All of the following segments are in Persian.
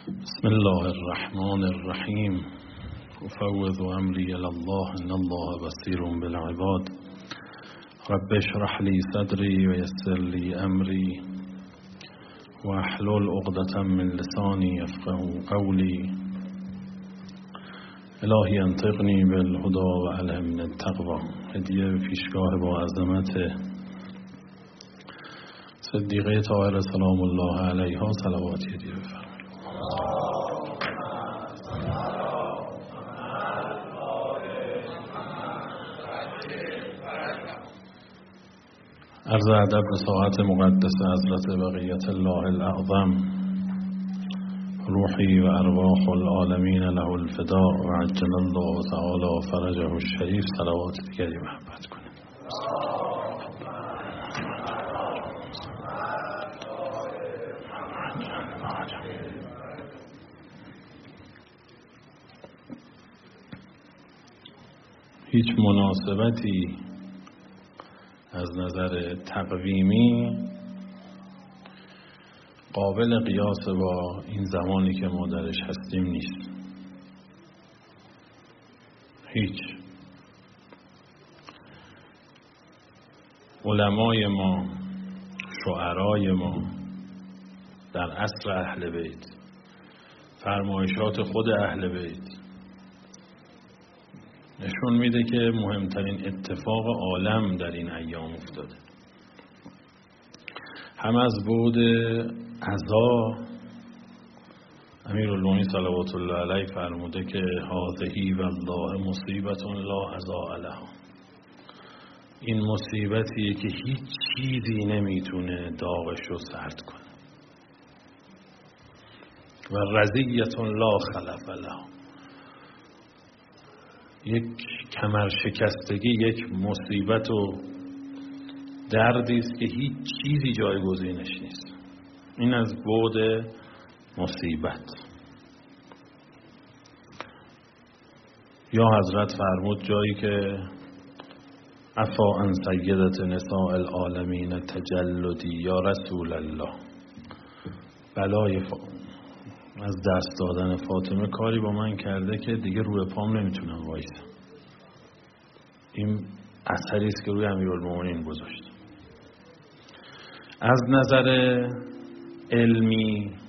بسم الله الرحمن الرحیم. افوض امری الی الله ان الله بصیر بالعباد. رب اشرح لی صدری و یسر لی امری و احلل عقدة من لسانی یفقهوا قولی. الهی انطقنی بالهدی و الهمنی التقوی. هدیه به پیشگاه با عظمت صدیقه طاهره سلام الله علیها صلواتی هدیه بفرمایید. عرض ادب به ساعت مقدس حضرت بقیت الله الاعظم، روحی و ارواح العالمین له الفداء و عجل الله تعالی فرجه الشریف. صلوات دیگری محبت کنید. هیچ مناسبتی از نظر تقویمی قابل قیاس با این زمانی که ما درش هستیم نیست. هیچ. علمای ما، شعرای ما در عصر اهل بیت، فرمایشات خود اهل بیت نشون میده که مهمترین اتفاق عالم در این ایام افتاده. هم از بعد عزا امیرالمومنین صلوات الله علیه فرموده که هذه والله مصیبت لا عزا لها. این مصیبتیه که هیچ چیزی نمیتونه داغش رو سرد کنه. و رضیت لا خلف لها. یک کمر شکستگی، یک مصیبت و دردی است که هیچ چیزی جایگزینش نیست. این از بعد مصیبت. یا حضرت فرمود جایی که عفا عن سیدت نساء العالمین تجلدی یا رسول الله، بلای از دست دادن فاطمه کاری با من کرده که دیگه روی پام نمیتونم وایسم. این اثری است که روی امیرالمومنین گذاشت. از نظر علمی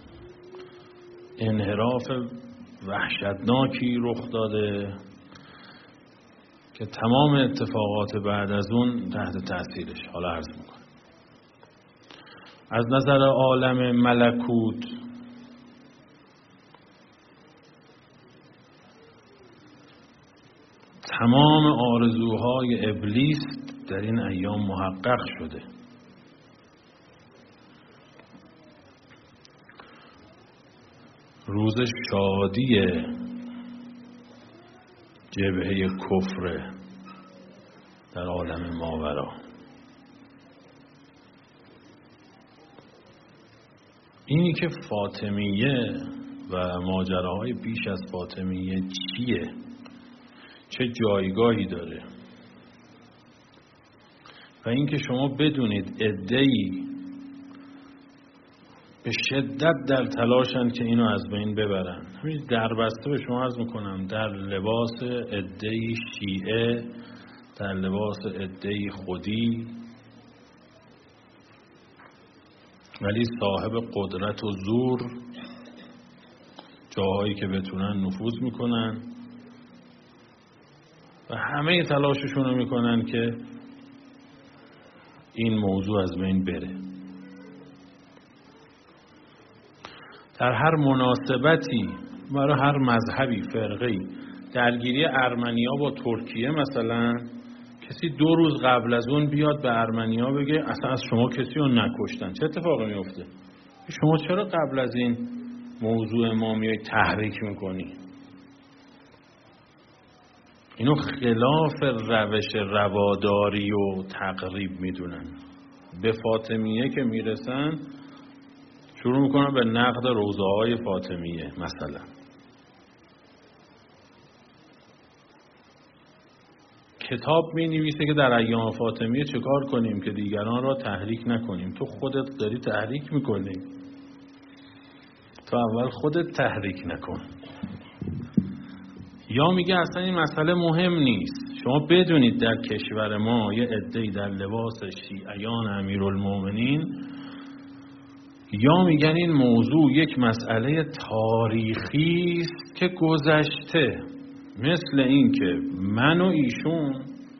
انحراف وحشتناکی رخ داده که تمام اتفاقات بعد از اون تحت تأثیرش. حالا عرض میکنم. از نظر عالم ملکوت تمام آرزوهای ابلیس در این ایام محقق شده. روز شادی جبهه کفر در عالم ماورا. اینی که فاطمیه و ماجراهای بیش از فاطمیه چیه، چه جایگاهی داره، و اینکه شما بدونید عده‌ای به شدت در تلاشن که اینو از بین ببرن. همین در بسته به شما عرض میکنم، در لباس عده‌ای شیعه، در لباس عده‌ای خودی، ولی صاحب قدرت و زور، جاهایی که بتونن نفوذ میکنن و همه تلاششون رو میکنن که این موضوع از بین بره. در هر مناسبتی برای هر مذهبی، فرقه‌ای، درگیری ارمنیا با ترکیه مثلا، کسی 2 روز قبل از اون بیاد به ارمنیا بگه اصلا از شما کسی رو نکشتن، چه اتفاقی میفته؟ شما چرا قبل از این موضوع ما میای تحریک میکنی؟ اینو خلاف روش رواداری و تقریب میدونن. به فاطمیه که میرسن شروع میکنن به نقد روضه‌های فاطمیه مثلا. کتاب می نویسه که در ایام فاطمیه چه کار کنیم که دیگران را تحریک نکنیم. تو خودت داری تحریک میکنی. تو اول خودت تحریک نکن. یا میگه اصلا این مسئله مهم نیست. شما بدونید در کشور ما یه عده‌ای در لباس شیعیان امیرالمومنین، یا میگن این موضوع یک مسئله تاریخی است که گذشته، مثل این که من و ایشون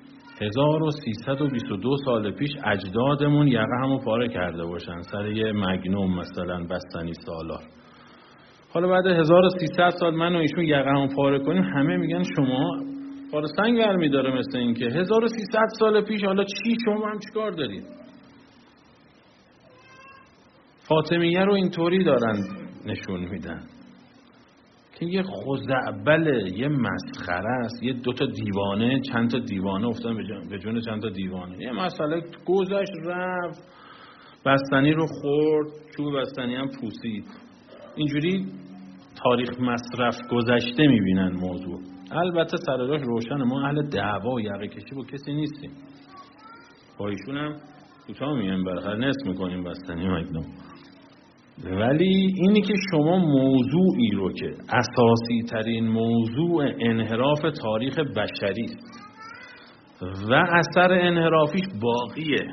1322 سال پیش اجدادمون یقه همو پاره کرده باشن سر یه مگنوم مثلا بستنی سالار. حالا بعد 1300 سال من و ایشون یقه همو پاره کنیم، همه میگن شما پاره سنگ برمی داره. مثل این که 1300 سال پیش حالا چی شما هم چیکار دارید؟ فاطمیه رو اینطوری دارن نشون میدن که یه خزعبله، یه مسخره است، یه دوتا دیوانه، چند تا دیوانه افتادن به جون چند تا دیوانه. یه مسئله گذشت رفت، بستنی رو خورد، چوب بستنی هم پوسید. اینجوری تاریخ مصرف گذشته میبینن موضوع. البته سر راهش روشن، ما اهل دعوا و یقه کشی با کسی نیستیم. با ایشون هم کوتاه میایم، برخلاف نصف میکنیم بستنی مگنوم. ولی اینی که شما موضوعی رو که اساسی ترین موضوع انحراف تاریخ بشری است و اثر انحرافیش باقیه.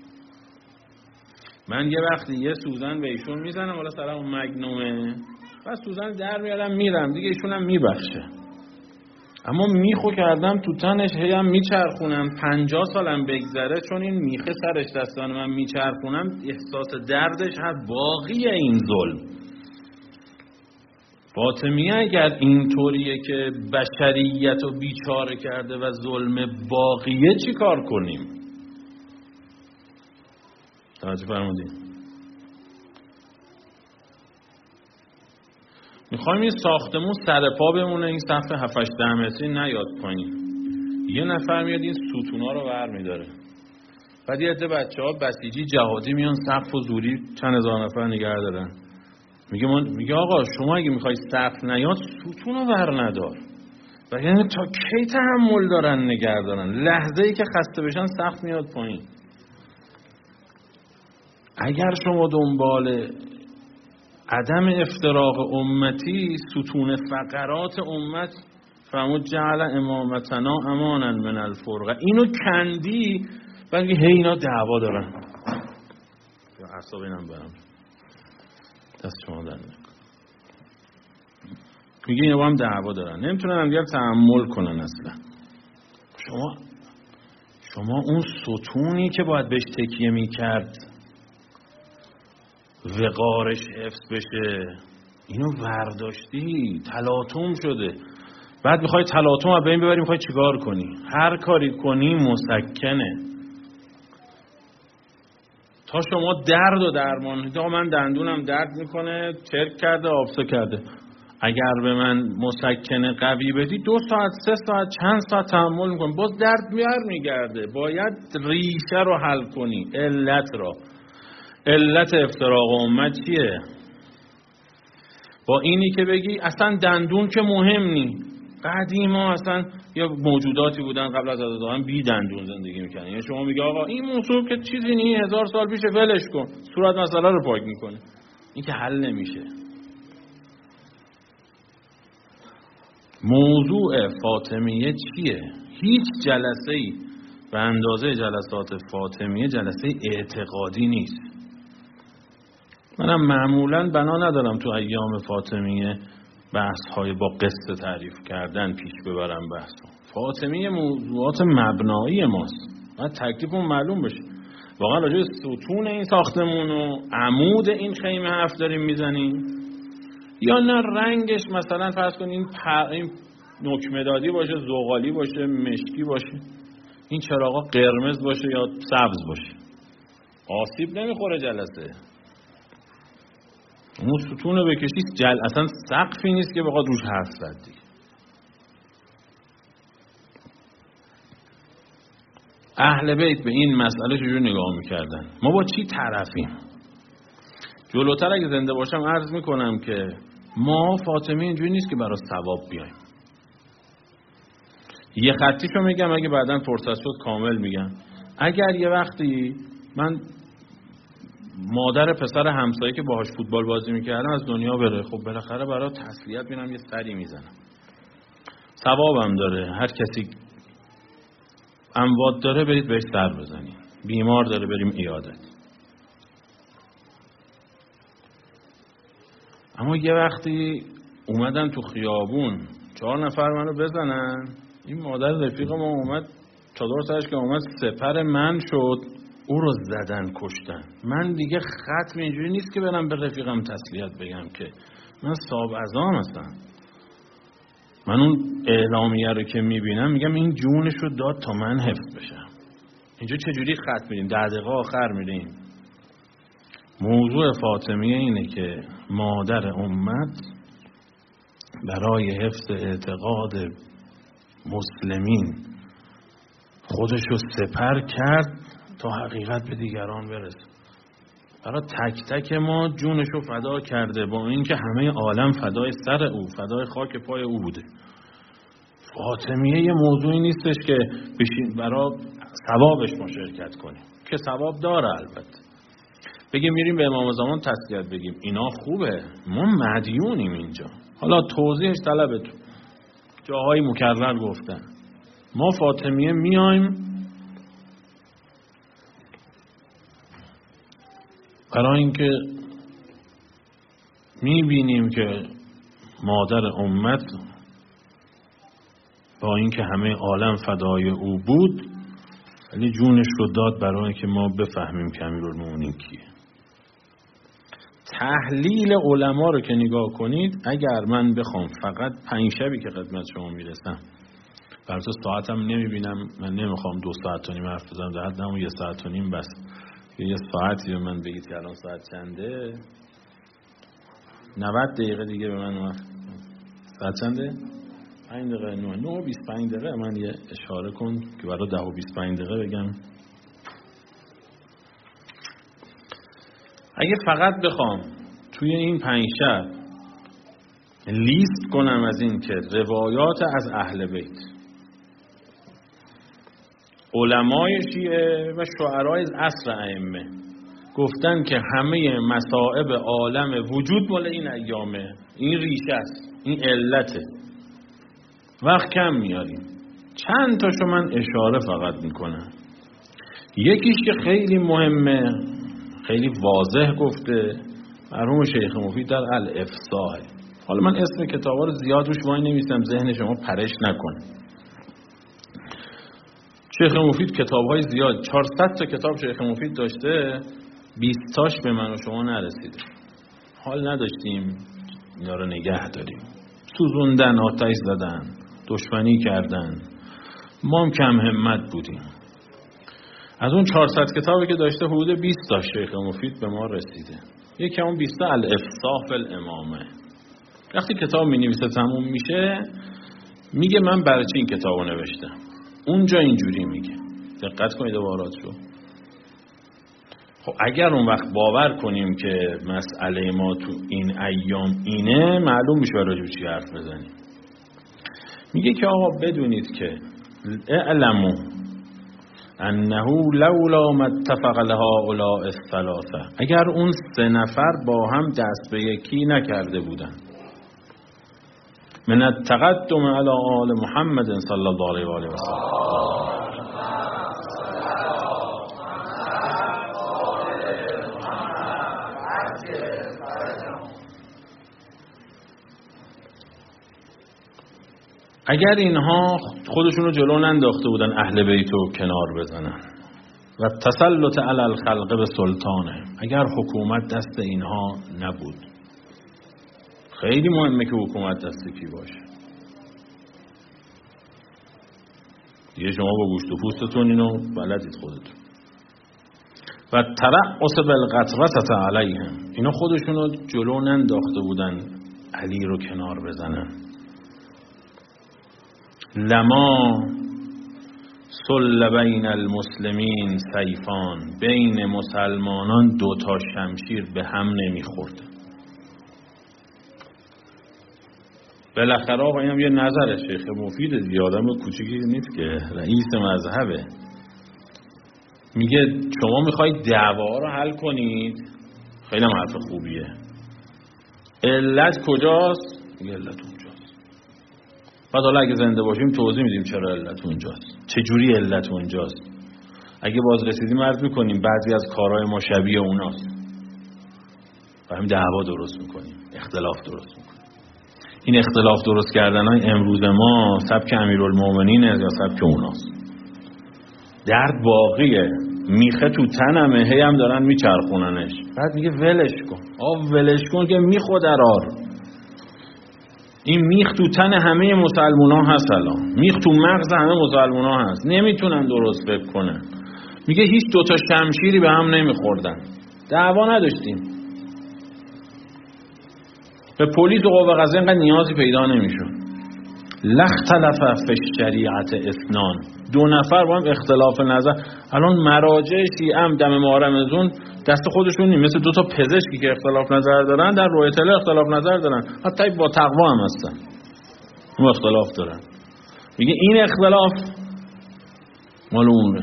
من یه وقتی یه سوزن به ایشون میزنم والا سر اون مگنومه، پس سوزن در میارم میرم دیگه، ایشون هم میبخشه. اما میخو کردم تو تنش، هیم میچرخونم 50 سالم بگذره، چون این میخه سرش دستان من میچرخونم، احساس دردش هست، باقیه این ظلم. فاطمیه اگر اینطوریه که بشریت رو بیچاره کرده و ظلم باقیه، چی کار کنیم؟ توجه فرمودین؟ میخوایم این ساختمون سر پا بمونه، این صف 7-8 متری نیاد پایین. یه نفر میاد این ستونا رو ور میداره، بعد یه عده بچه‌ها بسیجی جهادی میان سقف و زوری چند هزار نفر نگه دارن. میگه آقا شما اگه میخوای سقف نیاد ستون رو ور ندار. و یعنی تا کی تحمل دارن نگه دارن؟ لحظه‌ای که خسته بشن سقف میاد پایین. اگر شما دنبال عدم افتراق امتی، ستون فقرات امت، فرمود جعل امامتنا امانا من الفرقه، اینو کندی، بعد میگه هی اینا دعوا دارن. اعصاب اینم برم دست شما در نکن. میگه اینا با هم دعوا دارن، نمیتونن هم دیگر تحمل کنن اصلا. شما اون ستونی که باید بهش تکیه میکرد وقارش حفظ بشه، اینو ورداشتی، تلاطم شده. بعد میخوای تلاطم رو بین ببری، میخوای چیکار کنی؟ هر کاری کنی مسکنه. تا شما درد و درمان، تا من دندونم درد میکنه، چرک کرده، آبسه کرده، اگر به من مسکن قوی بدی 2 ساعت 3 ساعت چند ساعت تحمل میکنم، باز درد میگرده. باید ریشه رو حل کنی، علت رو. علت افتراق امت چیه؟ با اینی که بگی اصلا دندون که مهم نی. قدیما اصلا یا موجوداتی بودن قبل از آدم بی دندون زندگی میکنن. یعنی شما میگه آقا این موضوع که چیزی نی، 1000 سال پیشه، ولش کن، صورت مسئله رو پاک میکنه. این که حل نمیشه. موضوع فاطمیه چیه؟ هیچ جلسه‌ای به اندازه جلسات فاطمیه جلسه اعتقادی نیست. منم معمولاً بنا ندارم تو ایام فاطمیه بحث‌های با قصه تعریف کردن پیش ببرم بحثو. فاطمیه موضوعات مبنایی ماست. باید تکلیفمون معلوم بشه. واقعا راجع به ستون این ساختمون و عمود این خیمه حرف داریم میزنیم، یا نه رنگش مثلا فرض کنین این نوک‌مدادی باشه، زغالی باشه، مشکی باشه، این چراغا قرمز باشه یا سبز باشه. آسیب نمیخوره جلسه. اون ستون رو بکشید اصلا سقفی نیست که بخواد روش حرف زد دیگه. اهل بیت به این مسئله چجور نگاه میکردن؟ ما با چی طرفیم؟ جلوتر اگه زنده باشم عرض میکنم که ما فاطمی اینجوری نیست که برای ثواب بیایم. یه خطیشو میگم، اگه بعداً فرصت شد کامل میگم. اگر یه وقتی من مادر پسر همسایه که باهاش فوتبال بازی میکردن از دنیا بره، خب بالاخره برای تسلیت میرم یه سری میزنم، ثوابم داره. هر کسی اموات داره برید بهش سر بزنید، بیمار داره بریم عیادت. اما یه وقتی اومدن تو خیابون 4 نفر منو بزنن، این مادر رفیق ما اومد چادر سرش که اومد سپر من شد، او رو زدن کشتن. من دیگه ختم اینجوری نیست که برم به رفیقم تسلیت بگم، که من صاحب عزام هستم. من اون اعلامیه رو که میبینم میگم این جونش رو داد تا من حفظ بشم. اینجا چجوری ختم میدیم؟ 10 دقیقه آخر میدیم. موضوع فاطمیه اینه که مادر امت برای حفظ اعتقاد مسلمین خودش رو سپر کرد تا حقیقت به دیگران برسه. برای تک تک ما جونش رو فدا کرده، با اینکه همه عالم فدای سر او، فدای خاک پای او بوده. فاطمیه یه موضوعی نیستش که برای ثوابش ما شرکت کنیم، که ثواب داره البته. بگیم میریم به امام زمان تسلیت بگیم، اینا خوبه، ما مدیونیم اینجا. حالا توضیحش طلبتون، جاهای مکرر گفتن. ما فاطمیه میایم برای اینکه میبینیم که مادر امت با اینکه همه عالم فدای او بود ولی جونش رو داد برای اینکه ما بفهمیم که امیرالمومنین کیه. تحلیل علما رو که نگاه کنید، اگر من بخوام فقط 5 شبی که خدمت شما میرسم، براتون ساعتم نمیبینم، من نمیخوام 2 ساعت و نیم حرف بزنم، در حد 1 ساعت و نیم بس. یه ساعتی به من بگید که الان ساعت چنده، 90 دقیقه دیگه به من وقت. ساعت چنده؟ 5 دقیقه 9 25 دقیقه. من یه اشاره کن که برای 10 و 25 دقیقه بگم. اگه فقط بخوام توی این 5 شب لیست کنم از این که روایات از اهل بیت، علمای شیعه و شعرای عصر ائمه گفتن که همه مصائب عالم وجود مال این ایامه، این ریشه است، این علته، وقت کم میاریم. چند تاشو من اشاره فقط میکنم. یکیش که خیلی مهمه، خیلی واضح گفته مرحوم شیخ مفید در الافصاح. حالا من اسم کتابا رو زیاد روش وای نمیسم، ذهن شما پرش نکنه. شیخ مفید کتاب‌های زیاد، 400 تا کتاب شیخ مفید داشته، 20 تاش به من و شما نرسیده. حال نداشتیم اینا رو نگه داریم. سوزوندن، آتش زدن، دشمنی کردن. ما هم کم همت بودیم. از اون 400 کتابی که داشته حدود 20 تا شیخ مفید به ما رسیده. یکی اون 20 تا الافصاح فی الامامه. وقتی کتاب می‌نویسه تموم میشه، میگه من برای چی این کتابو نوشتم. اونجا اینجوری میگه. دقت کنید عباراتشو. خب اگر اون وقت باور کنیم که مسئله ما تو این ایام اینه، معلوم میشه راجع به چی حرف بزنیم. میگه که آقا بدونید که اعلموا انه لولا ما اتفق لهؤلاء الثلاثه، اگر اون 3 نفر با هم دست به یکی نکرده بودن، من التقدم علی آل محمد صلی الله علیه و آله و سلم، اگر اینها خودشون رو جلو ننداخته بودن اهل بیت رو کنار بزنن و تسلط علی الخلق به سلطانه، اگر حکومت دست اینها نبود. خیلی مهمه که حکومت دست کی باشه. دیگه شما با گوشت و پوستتون اینو بلدید خودتون. و ترأس بالقطرسة علیهم، اینا خودشون رو جلو ننداخته بودن علی رو کنار بزنن. لما صل بین المسلمین سیفان، بین مسلمانان 2 تا شمشیر به هم نمیخورد. بالاخره آقا اینم یه نظر شیخ مفید، آدم کوچیکی نیست که رئیس مذهبه. میگه شما میخواید دعوا رو حل کنید، خیلی حرف خوبیه. علت کجاست؟ میگه علت اونجاست. بعد حالا اگه زنده باشیم توضیح میدیم چرا علت اونجاست، چجوری علت اونجاست. اگه باز رسیدیم عرض میکنیم بعضی از کارهای ما شبیه اوناست و همین دعوا درست میکنیم، اختلاف درست میکنیم. این اختلاف درست کردن های امروز ما سبک امیرالمومنین یا سبک اوناست. درد باقیه، میخه تو تنمه، هی هم دارن میچرخوننش. بعد میگه ولش کن. ولش کن که میخو درار. این میخ تو تن همه مسلمان ها هست الان، میخ تو مغز همه مسلمان ها هست، نمیتونن درست فکر کنن. میگه هیچ دوتا شمشیری به هم نمیخوردن، دعوا نداشتیم، به پلیس و قوه قضاییه اینقدر نیازی پیدا نمیشد. لاختلف فی الشریعة اثنان، دو نفر با هم اختلاف نظر. الان مراجع شیعه هم دم ماه رمضان دست خودشون نیم، مثل دو تا پزشکی که اختلاف نظر دارن در رؤیت الله اختلاف نظر دارن، حتی با تقوا هم هستن، اون اختلاف دارن. میگه این اختلاف مال اونه.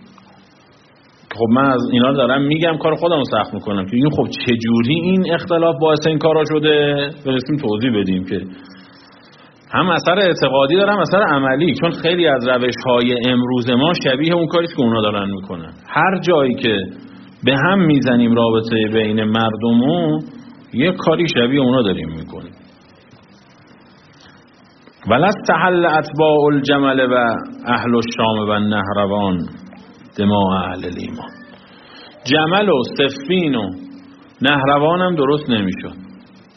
خب من از اینا دارم میگم، کار خودمو سخت میکنم که این خب چجوری این اختلاف باعث این کارا شده، برسیم توضیح بدیم که هم اثر اعتقادی داره هم اثر عملی. چون خیلی از روش‌های امروز ما شبیه اون کاریست که اونا دارن میکنن. هر جایی که به هم میزنیم رابطه بین مردمو، یه کاری شبیه اونا داریم میکنیم. ولستحل اتباع الجمل و اهل الشام و النهروان دماء اهل الایمان. جمل و صفین و نهروان هم درست نمیشد.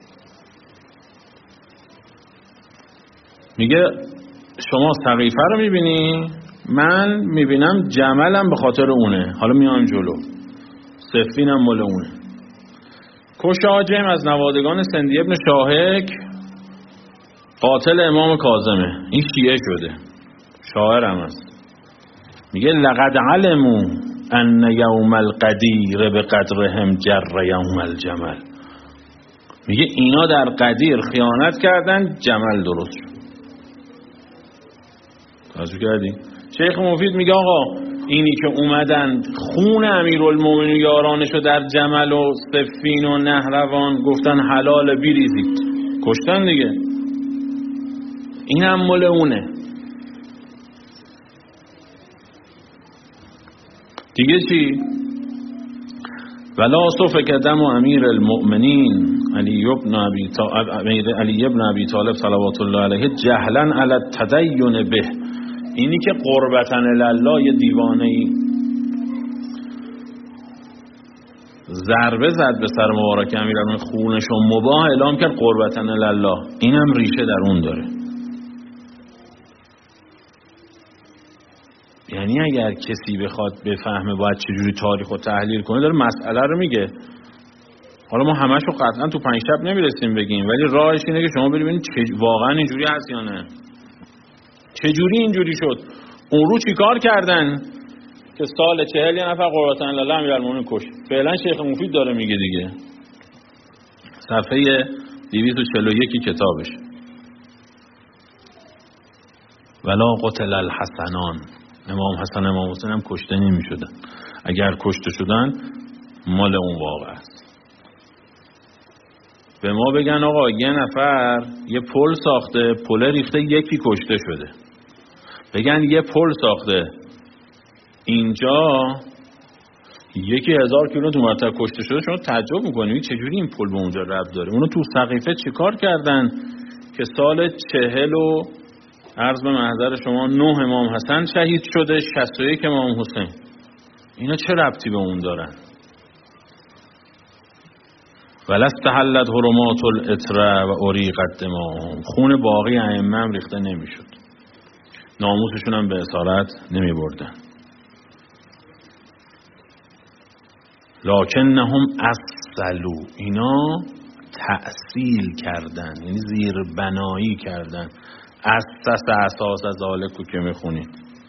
میگه شما سقیفه رو میبینی، من میبینم جملم به خاطر اونه، حالا میام جلو، صفینم مال اونه. کشاجم از نوادگان سندی ابن شاهک قاتل امام کاظمه، این شیعه شده، شاعر هم هست. میگه لقد علموا ان یوم القدیر بقدرهم جر یوم الجمل. میگه اینا در قدیر خیانت کردن، جمل درست شد. توجه کردی؟ شیخ مفید میگه آقا اینی که اومدن خون امیرالمومنین یارانشو در جمل و صفین و نهروان گفتن حلال بیریزید، کشتن دیگه، این هم مال اونه. دیگه چی؟ ولا صفک دم امیر المؤمنین علی ابن ابی طالب صلوات الله علیه جهلا علی التدین به. اینی که قربتن الله یه دیوانه‌ای ضربه زد به سر مبارک امیرالمومنین، خونشو مباح اعلام کرد قربتن الله، اینم ریشه در اون داره. یعنی اگر کسی بخواد بفهمه باید چجوری تاریخ رو تحلیل کنه، داره مسئله رو میگه. حالا ما همشو قطعا تو 5 شب نمیرسیم بگیم، ولی راهش اینه که شما ببینید واقعا اینجوری هست یا نه، چجوری اینجوری شد. اون رو چیکار کردن که سال 40 یه نفر قربتن الله امیرالمومنین کشت. فعلا شیخ مفید داره میگه دیگه، صفحه 241 کتابش. ولا قتل الحسنان، امام حسن امام حسین هم کشته نمی شدن. اگر کشته شدن مال اون واقع است. به ما بگن آقا یه نفر یه پل ساخته، پل ریخته، یکی کشته شده. بگن یه پل ساخته اینجا 1000 کیلومتر مرتب کشته شده، شما تعجب میکنید چجوری این پل به اونجا ربط داره. اونو تو سقیفه چیکار کردن که سال 40 و عرض به محضر شما 9 امام حسن شهید شده، 61 امام حسین، اینا چه ربطی به اون دارن؟ ولستحلت حرمات الاتره و اریقت دماهم. خون باقی ائمه هم ریخته نمیشد، ناموسشون هم به اسارت نمی بردن. لکنهم اصلو، اینا تأصیل کردن، یعنی زیر بنایی کردن. اساس از ذالکو که میخونید،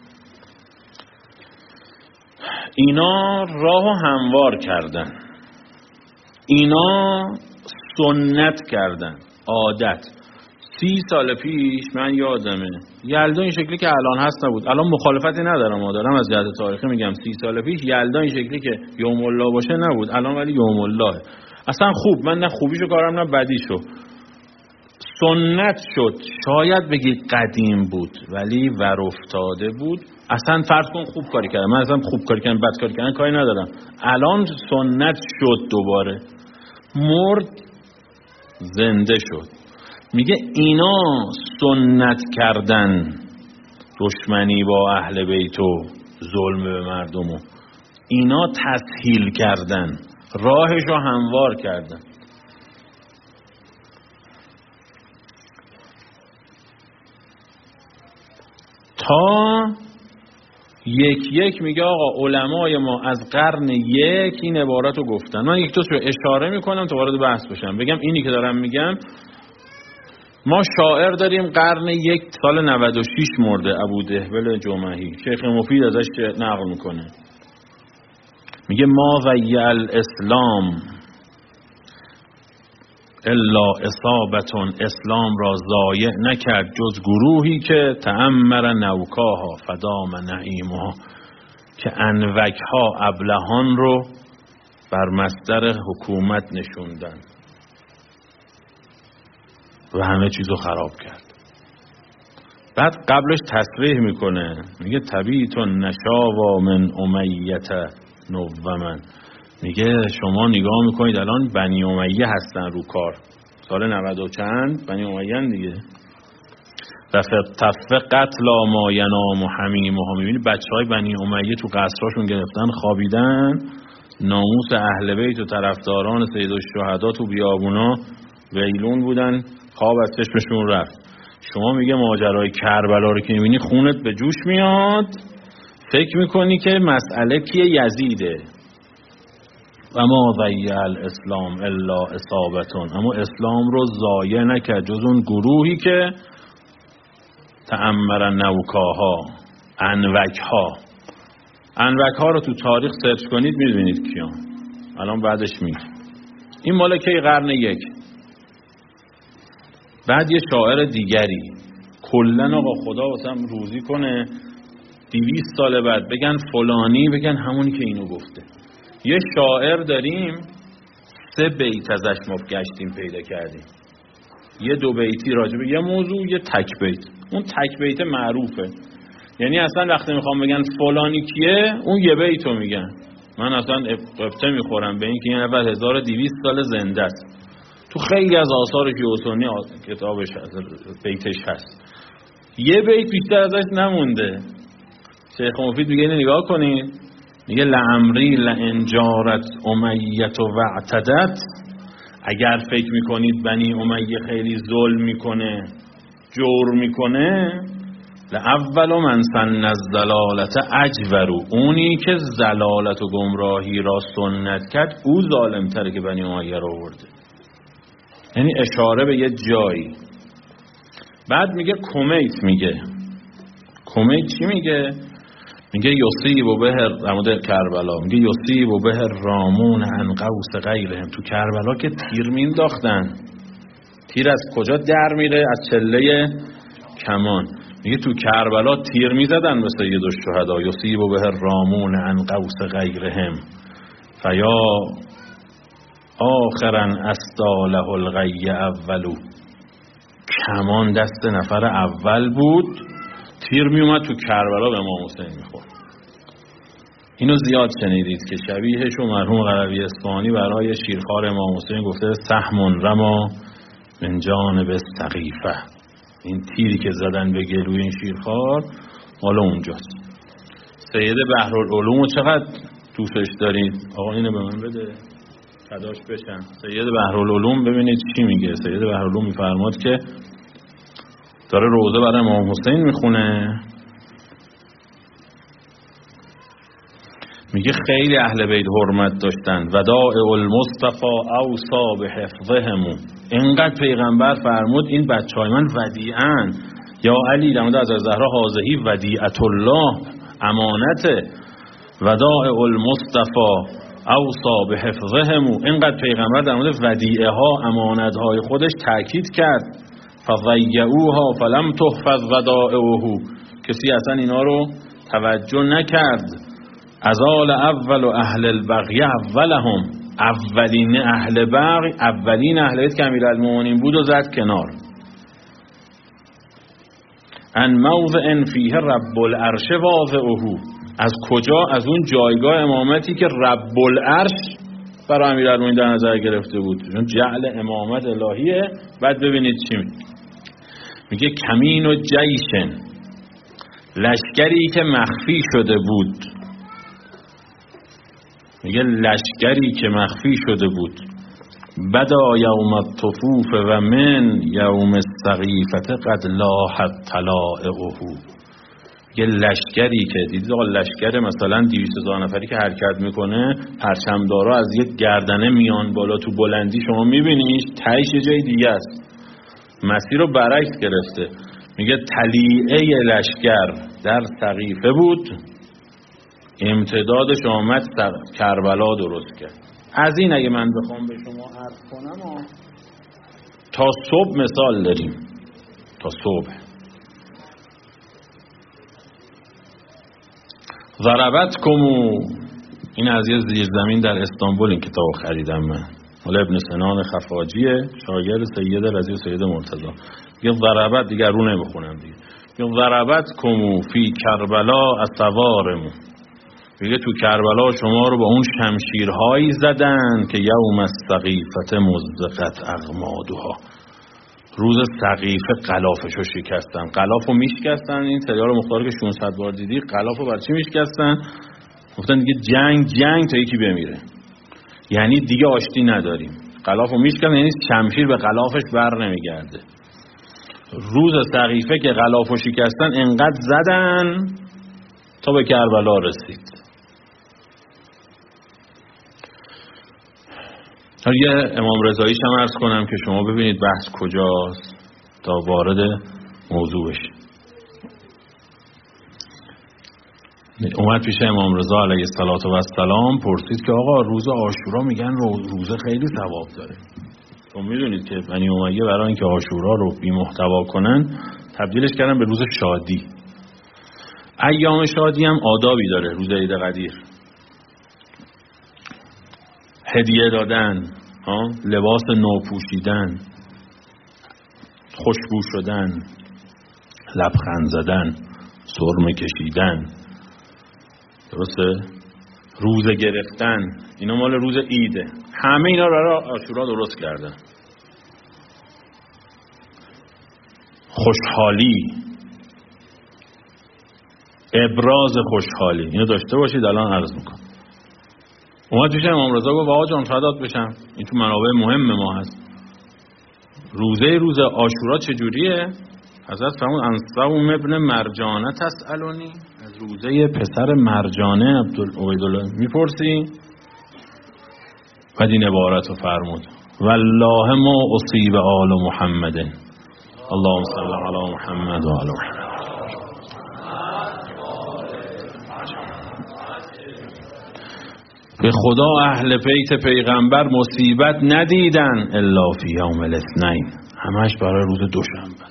اینا راهو هموار کردن، اینا سنت کردن، عادت. 30 سال پیش من یادمه یلدا این شکلی که الان هست نبود. الان مخالفتی ندارم، ما دارم از جهت تاریخی میگم 30 سال پیش یلدا این شکلی که یوم الله باشه نبود. الان ولی یوم الله اصلا خوب، من نه خوبیشو کارم نه بدیشو، سنت شد. شاید بگید قدیم بود ولی ور افتاده بود. اصلا فرض کن خوب کاری کردم، من اصلا خوب کاری کردم بد کاری کردم کاری ندارم. الان سنت شد، دوباره مرد زنده شد. میگه اینا سنت کردن دشمنی با اهل بیت و ظلم به مردم و اینا تسهیل کردن، راهش رو هموار کردن. تا یک میگه آقا علمای ما از قرن یک این عبارت رو گفتن. من یک دوست رو اشاره میکنم تا وارد بحث بشم. بگم اینی که دارم میگم، ما شاعر داریم قرن یک سال 96 مرده، ابو دهبل جمحی. شیخ مفید ازش نقل میکنه، میگه ما ضیع الاسلام الا اصابتون، اسلام را ضایع نکرد جز گروهی که تأمر نوکاها فدام نعیمها، که انوکها ابلهان رو بر مصدر حکومت نشوندن و همه چیزو خراب کرد. بعد قبلش تصریح میکنه، میگه طبیعتون نشاوا من امیت نومن. میگه شما نگاه میکنید الان بنی امیه هستن رو کار، سال 90 و چند بنی امیه دیگه. و فتف قتلا ما ینام و حمیم ها. میبینی بچه های بنی امیه تو قصراشون گرفتن خوابیدن، ناموس اهل بیت و طرفداران سید الشهدا تو بیابونا ویلون بودن، خواب از چشمشون رفت. شما میگه ماجرای کربلا رو که میبینی خونت به جوش میاد، فکر میکنی که مسئله کیه؟ یزیده. و ما ضیع الاسلام الا اصابتون، اما اسلام رو ضایع نکرد جز اون گروهی که تأمر نوکاها، انوکها. انوکها رو تو تاریخ سرچ کنید میبینید کیان. الان بعدش میگه این مال کی؟ قرن یک. بعد یه شاعر دیگری کلن آقا خدا واسم روزی کنه 200 سال بعد بگن فلانی، بگن همونی که اینو گفته. یه شاعر داریم 3 بیت ازش ما گشتیم پیدا کردیم، یه 2 بیتی راجبه یه موضوع، یه تک بیت. اون تک بیت معروفه، یعنی اصلا وقتی میخوام بگن فلانی کیه اون یه بیتو میگن. من اصلا قبطه میخورم به این که یه نفر 1200 سال زنده است. تو خیلی از آثار جیوسونی کتابش بیتش هست، یه بیت بیشتر ازش نمونده. شیخ مفید میگه اینو نگاه کنید، میگه لعمری لانجارت امیت و وعتدت. اگر فکر میکنید بنی امیه خیلی ظلم میکنه، جور میکنه، لأول من سن الضلالت اجورو، اونی که ضلالت و گمراهی را سنت کرد او ظالم تره که بنی امیه را آورده. یعنی اشاره به یه جایی. بعد میگه کمیت، میگه کمیت چی میگه؟ میگه یصیب و بهر، در مورد کربلا میگه یصیب و بهر رامون عن قوس غیرهم. تو کربلا که تیر مینداختن، تیر از کجا در میره؟ از چله کمان. میگه تو کربلا تیر میزدن به سید الشهدا. یصیب و بهر رامون عن قوس غیرهم فیا آخرا استاله الغی اولو. کمان دست نفر اول بود، تیر می اومد تو کربلا به امام حسین میخورد. اینو زیاد شنیدید که شبیهش و مرحوم قروی اصفهانی برای شیرخوار امام حسین گفته سهم رما من جانب السقیفه. این تیری که زدن به گلوی این شیرخوار مال اونجاست. سید بحرالعلوم چقدر دوستش دارید؟ آقا اینو به من بده فداش بشن. سید بحرالعلوم ببینید چی میگه. سید بحرالعلوم میفرماد که داره روزه برای امام حسین میخونه، میگه خیلی اهل بیت حرمت داشتن. وداع المصطفى اوصا به حفظهم. اینقدر پیغمبر فرمود این بچهای من ودیعن. یا علی در مورد حضرت زهرا هذهی ودیعت الله، امانته. وداع المصطفى اوصا به حفظهم. اینقدر پیغمبر در مورد ودیعه ها، امانت های خودش تاکید کرد. فضیعوها فلم تحفظ ودائعه، کسی اصلا اینا رو توجه نکرد. ازال اول و اهل البغی اولهم، اولین اهل بغی، اولین اهل بیت که امیرالمومنین بود و زد کنار. ان موضع فیه رب العرش واضعه، از کجا؟ از اون جایگاه امامتی که رب العرش برای امیرالمومنین در نظر گرفته بود، چون جعل امامت الهیه. بعد ببینید چی میگه کمین و جیشن، لشکری که مخفی شده بود. میگه لشکری که مخفی شده بود. بدا یوم الطفوف و من یوم السقیفه قد لاحت طلائعه. یه لشکری که دیدید آقا، لشکر مثلا 200,000 نفری که حرکت میکنه، پرچمدارا از یک گردنه میان بالا تو بلندی، شما میبینیش تهش یه جای دیگه است، مسیر رو برعکس گرفته. میگه طلیعه لشکر در سقیفه بود، امتدادش آمد کربلا درست کرد. از این اگه من بخوام به شما عرض کنم تا صبح مثال داریم، تا صبح. ضربتکم، این از یه زیرزمین در استانبول این کتاب خریدم من، مال ابن سنان خفاجیه، شاگرد سید رضی و سید مرتضی. یه ضربت دیگر رو نمیخونم دیگه. یه ضربتکم فی کربلا اسوارم، میگه تو کربلا شما رو با اون شمشیرهایی زدن که یوم السقیفه مزقت اغمادها، روز سقیفه غلافشو شکستن. غلافو میشکستن، این سریال مختار که 600 بار دیدی. غلافو برای چی میشکستن؟ گفتن دیگه جنگ تا یکی بمیره، یعنی دیگه آشتی نداریم. غلافو میشکستن یعنی شمشیر به غلافش بر نمیگرده. روز سقیفه که غلافو شکستن انقدر زدن تا به کربلا رسید. یه امام رضاییش هم عرض کنم که شما ببینید بحث کجاست تا وارد موضوع بشه. اومد پیش امام رضا علیه السلام، پرسید که آقا روز عاشورا میگن روزه خیلی ثواب داره. شما میدونید که بنی امیه برای اینکه عاشورا رو بی محتوا کنن تبدیلش کردن به روز شادی. ایام شادی هم آدابی داره. روز عید قدیر هدیه دادن، لباس نو پوشیدن، خوشبو شدن، لبخند زدن، سرمه کشیدن، درسته؟ روزه گرفتن، اینا مال روز عیده. همه اینا رو عاشورا درست کردن. خوشحالی، ابراز خوشحالی، اینو داشته باشید. الان عرض میکنم. اومد پیش امام رضا گفت آقا جان فدات بشم، این تو منابع مهم ما هست. روز عاشورا چجوریه؟ حضرت فرمود انصوم ابن مرجانه تسألونی، از روزه پسر مرجانه عبیدالله میپرسی؟ بعد این عبارت رو فرمود والله ما اصیب آل محمد، اللهم صل علی محمد و آل محمد. به خدا اهل بیت پیغمبر مصیبت ندیدن الا فی یوم الاثنین، همش برای روز دوشنبه.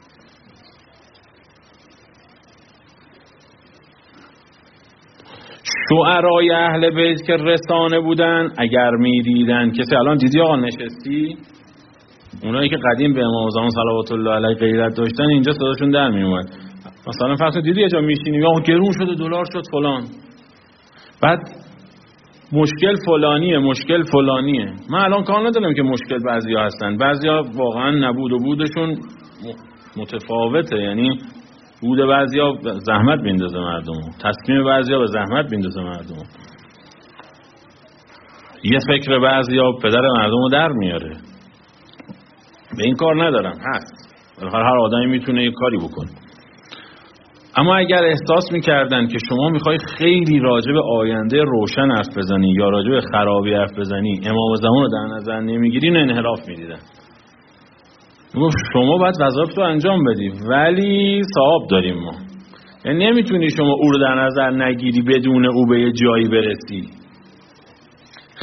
شعرای اهل بیت که رسانه بودن اگر میدیدن کسی، الان دیدی آقا نشستی، اونایی که قدیم به امام زمان صلوات الله علیه غیرت داشتن اینجا صداشون در می اومد. مثلا فرض دیدی یه جا میشینی آقا گرون شده، دلار شد فلان، بعد مشکل فلانیه. من الان کار ندارم که مشکل بعضیا هستن، بعضیا واقعا نبود و بودشون متفاوته، یعنی بود بعضیا زحمت میندازه مردم، تصمیم بعضیا به زحمت میندازه مردم، یه فکر بعضیا پدر مردم رو در میاره. به این کار ندارم، هست، بالاخره هر آدمی میتونه یه کاری بکنه. اما اگر احساس میکردن که شما میخوای خیلی راجع به آینده روشن حرف بزنی یا راجع به خرابی حرف بزنی، امام زمان رو در نظر نمیگیرین، انحراف میدیدن. شما باید وظایف رو انجام بدی ولی ثواب داریم ما، یعنی نمیتونی شما او رو در نظر نگیری بدون او به یه جایی برسی.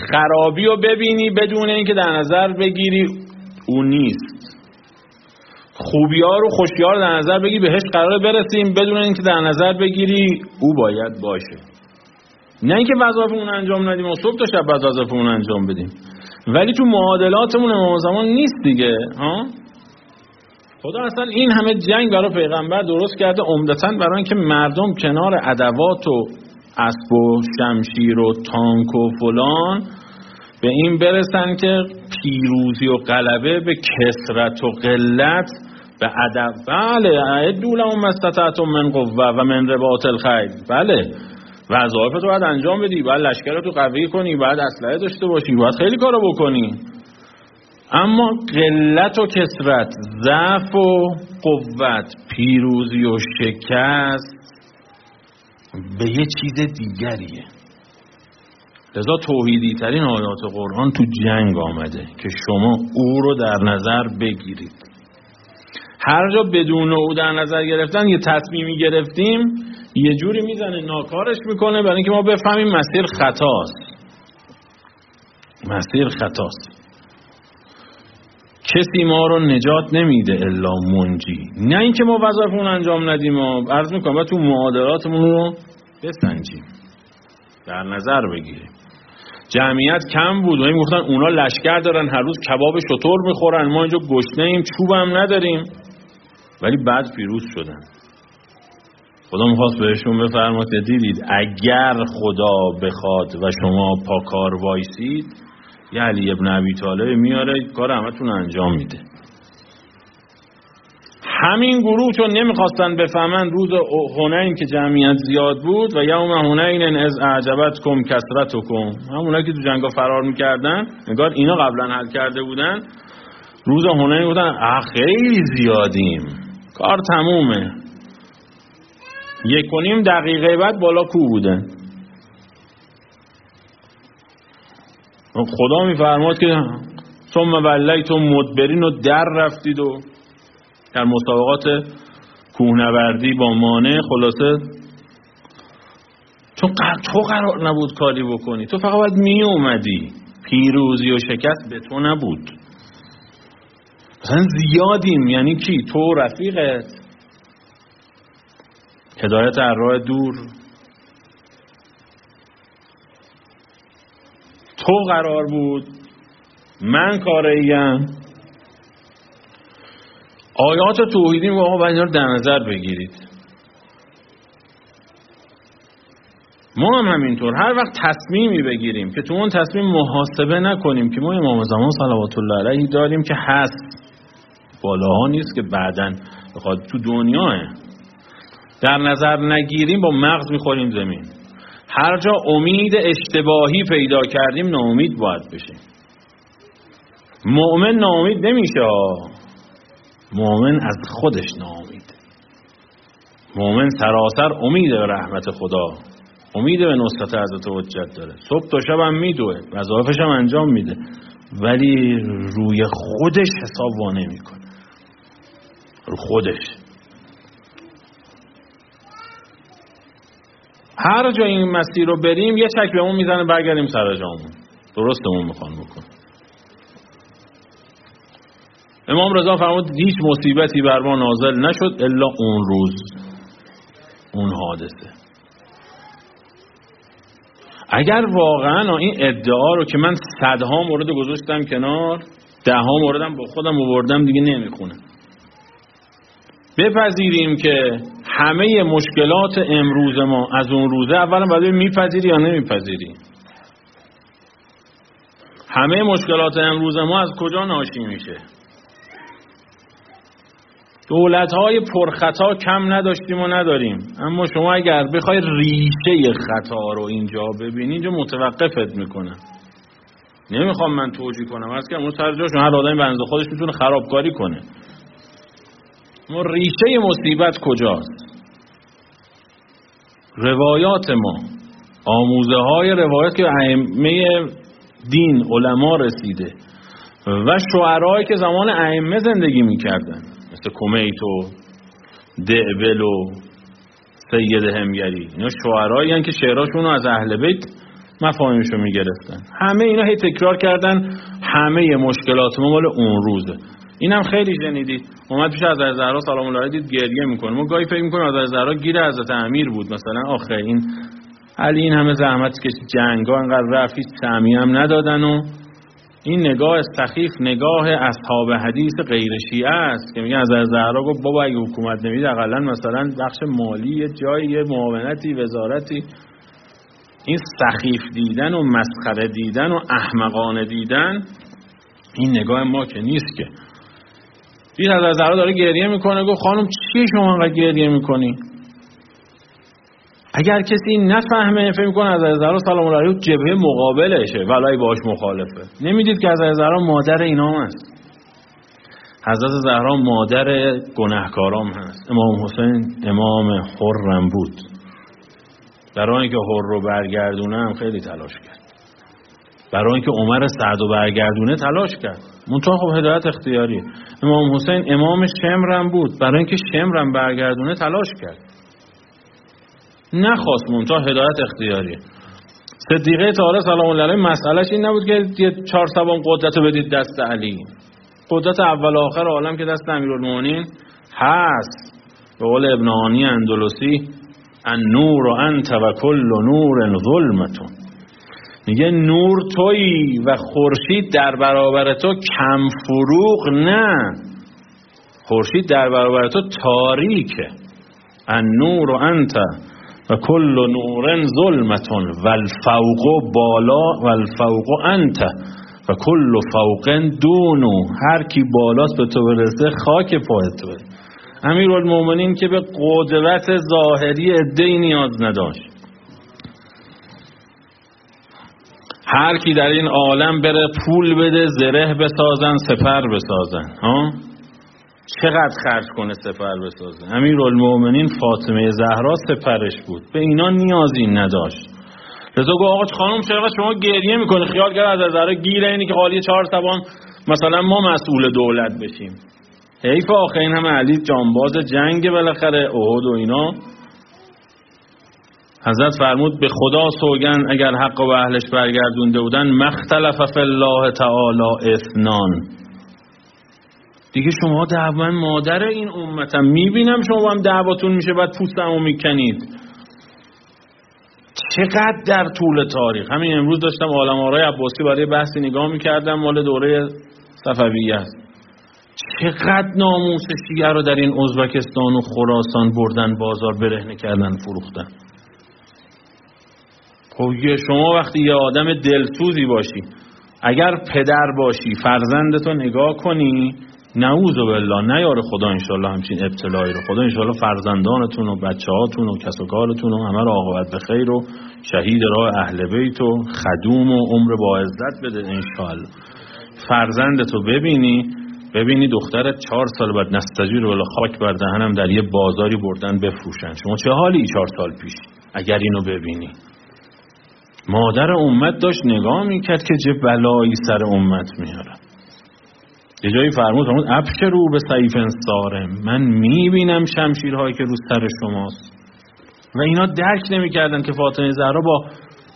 خرابی رو ببینی بدون اینکه در نظر بگیری او نیست. خوبی‌ها رو خوشی‌ها رو در نظر بگی بهش قراره برسیم بدون اینکه در نظر بگیری او باید باشه. نه اینکه وظایفمون انجام ندیم و صبح تا شب بعد وظایفمون انجام بدیم، ولی تو معادلاتمون امام زمان نیست دیگه. خدا اصلا این همه جنگ برای پیغمبر درست کرده عمدتاً برای اینکه مردم کنار ادوات و اسب و شمشیر و تانک و فلان به این برسن که پیروزی و غلبه به کثرت و قلت به ادب. بله اعدوا لهم ما استطعتم من قوة و من رباط الخیل. بله وظایف تو باید انجام بدی، باید لشکر تو قوی کنی، باید اسلحه داشته باشی، باید خیلی کارا بکنی، اما قلت و کثرت، ضعف و قوت، پیروزی و شکست به یه چیز دیگریه. لذا توحیدی ترین آیات قرآن تو جنگ آمده که شما او رو در نظر بگیرید. هر جا بدون او در نظر گرفتن یه تصمیمی گرفتیم یه جوری میزنه ناکارش میکنه برای اینکه ما بفهمیم مسیر خطاست. مسیر خطاست. کسی ما رو نجات نمیده الا منجی. نه اینکه ما وظایفمون انجام ندیم، عرض میکنم و تو معادلاتمون رو بسنجیم، در نظر بگیریم. جمعیت کم بود و این گفتن اونا لشکر دارن، هر روز کباب شتر میخورن، ما اینجا گشنه ایم، چوب هم نداریم، ولی بعد پیروز شدن. خدا میخواست بهشون بفرماد دیدید اگر خدا بخواد و شما پاکار وایسید یه علی ابن ابی طالب میاره کار همتون انجام میده. همین گروه چون نمیخواستن بفهمن روز حنین که جمعیت زیاد بود و یوم حنین اذ اعجبتکم کثرتکم، همونایی که تو جنگا فرار میکردن نگار اینا قبلا حل کرده بودن، روز حنین بودن خیلی زیادیم، کار تمومه. 1.5 دقیقه بعد بالا کو بودن. خدا میفرماد که ثم ولیتم مدبرین و در رفتید و در مسابقات کوهنوردی با مانع. خلاصه تو قرار نبود کاری بکنی، تو فقط باید می اومدی، پیروزی و شکست به تو نبود. مثلا زیادیم یعنی کی؟ تو رفیقت، هدایت از راه دور، تو قرار بود، من کاره‌ایم. آیات توحیدی رو آقا باید در نظر بگیرید. ما هم همینطور هر وقت تصمیمی بگیریم که تو اون تصمیم محاسبه نکنیم که ما امام زمان صلوات الله علیه داریم که هست، بالاها نیست که بعدن بخواد تو دنیاه، در نظر نگیریم با مغز میخوریم زمین. هر جا امید اشتباهی پیدا کردیم ناامید باید بشیم. مؤمن ناامید نمیشه، مؤمن از خودش ناامید. مؤمن سراسر امید به رحمت خدا، امید به نصرت حضرت حجت داره، صبح تا شب هم میدوه، وظایفش هم انجام میده، ولی روی خودش حساب وا نمیکنه. رو خودش هر جا این مسیر رو بریم یه چک بهمون میزنه برگردیم سر جامون، درستمون میخوان بکن. امام رضا فرمود هیچ مصیبتی بر ما نازل نشد الا اون روز، اون حادثه. اگر واقعا این ادعا رو که من صدها مورد گذاشتم کنار، 10 موردم با خودم آوردم دیگه نمیخونه، بپذیریم که همه مشکلات امروز ما از اون روزه، اولا باید میپذیری یا نمیپذیری؟ همه مشکلات امروز ما از کجا ناشی میشه؟ دولت‌های پرخطا کم نداشتیم و نداریم، اما شما اگر بخوای ریشه خطا رو اینجا ببینی اینجا متوقفت میکنه. نمیخوام من توجیه کنم، از که اون سر جاشون هر آدمی بنده خودش میتونه خرابکاری کنه. اما ریشه مصیبت کجاست؟ روایات ما، آموزه های روایات که ائمه دین علما رسیده و شعرهایی که زمان ائمه زندگی میکردن مثل کمیت و دعبل و سید همگری، اینا شعرهایی هستند که شعرهاشون رو از اهل بیت مفاهیمشو میگرفتن. همه اینا هی تکرار کردن همه مشکلات ما مال اون روزه. اینم خیلی شنیدید، اومد پیش حضرت زهرا سلام الله علیها دید گریه میکنه. ما گاهی فکر میکنیم حضرت زهرا گیر حضرت امیر بود، مثلا آخه این علی این همه زحمت کشید، جنگا انقدر رفت، هیچ سهمی هم ندادن. و این نگاه سخیف نگاه اصحاب حدیث غیر شیعه است که میگن حضرت زهرا گفت بابا اگه حکومت نمیدید حداقل مثلا بخش مالی یه جایی، یه معاونتی، وزارتی. این سخیف دیدن و مسخره دیدن و احمقانه دیدن این نگاه ما که نیست. که دید حضرت زهرا داره گریه میکنه، گفت خانم چی شما انقدر گریه میکنی؟ اگر کسی نفهمه فکر میکنه حضرت زهرا سلام الله علیها جبهه مقابلشه ولای باش مخالفه. نمیدید که حضرت زهرا مادر اینام است. حضرت زهرا مادر گناهکارام هست. امام حسین امام حرم بود، برای اینکه حر رو برگردونه هم خیلی تلاش کرد، برای اینکه عمر سعد رو برگردونه تلاش کرد، منتها خب هدایت اختیاریه. امام حسین امام شمرم بود، برای اینکه شمرم برگردونه تلاش کرد، نخواست، منتها هدایت اختیاریه. صدیقه طاهره سلام الله علیها مسئلهش این نبود که یه 4 سبان قدرت رو بدید دست علی. قدرت اول آخر عالم که دست امیرالمومنین هست. به قول ابن عانی اندلسی النور انت و کل نور ظلمتون، میگه نور تویی و خورشید در برابر تو کم فروغ نه، خورشید در برابر تو تاریکه. النور انت و کل نور ظلمتون و الفوق بالا و الفوق انت و کل فوق دونو، هر کی بالاست به تو برسه خاک پایت تو برسه. امیرالمومنین که به قدرت ظاهری عده‌ای نیاز نداشت، هر کی در این عالم بره پول بده زره بسازن سپر بسازن، چقدر خرج کنه سپر بسازن. امیرالمومنین فاطمه زهرا سپرش بود، به اینا نیازی نداشت. لذا گفت آقا خانم چرا شما گریه میکنی؟ خیال کرد از زهرا گیره اینی که خالی 4 سبان مثلا ما مسئول دولت بشیم. حیف آخه این همه علی جانباز جنگ بالاخره احد و اینا. حضرت فرمود به خدا سوگند اگر حق و اهلش برگردونده بودن مختلف فی الله تعالی اثنان. دیگه شما دعوا مادر این امتم، میبینم شما هم دعواتون میشه بعد پوستمو میکنید. چقدر در طول تاریخ، همین امروز داشتم عالم آرای عباسی برای بحثی نگاه میکردم مال دوره صفویه است. چقدر ناموس شیعه رو در این ازبکستان و خراسان بردن بازار برهنه کردن فروختن. خب شما وقتی یه آدم دلسوزی باشی، اگر پدر باشی فرزندتو نگاه کنی، نعوذ بالله نیاره خدا انشالله همچین ابتلایی رو، خدا انشالله فرزندانتون و بچه‌هاتون و کس و کارتون و همه رو عاقبت به خیر و شهید راه اهل بیت و خدوم و عمر با عزت بده انشالله. فرزندتو ببینی دخترت 4 سال بعد نستجیر ولا خاک بر دهنم در یه بازاری بردن بفروشن، شما چه حالی 4 سال پیش اگر اینو ببینی؟ مادر امت داشت نگاه میکرد که چه بلایی سر امت میاره. یه جایی فرمود ابشروا به سیف صارم، من میبینم شمشیرهایی که رو سر شماست. و اینا درک نمیکردن که فاطمه زهرا با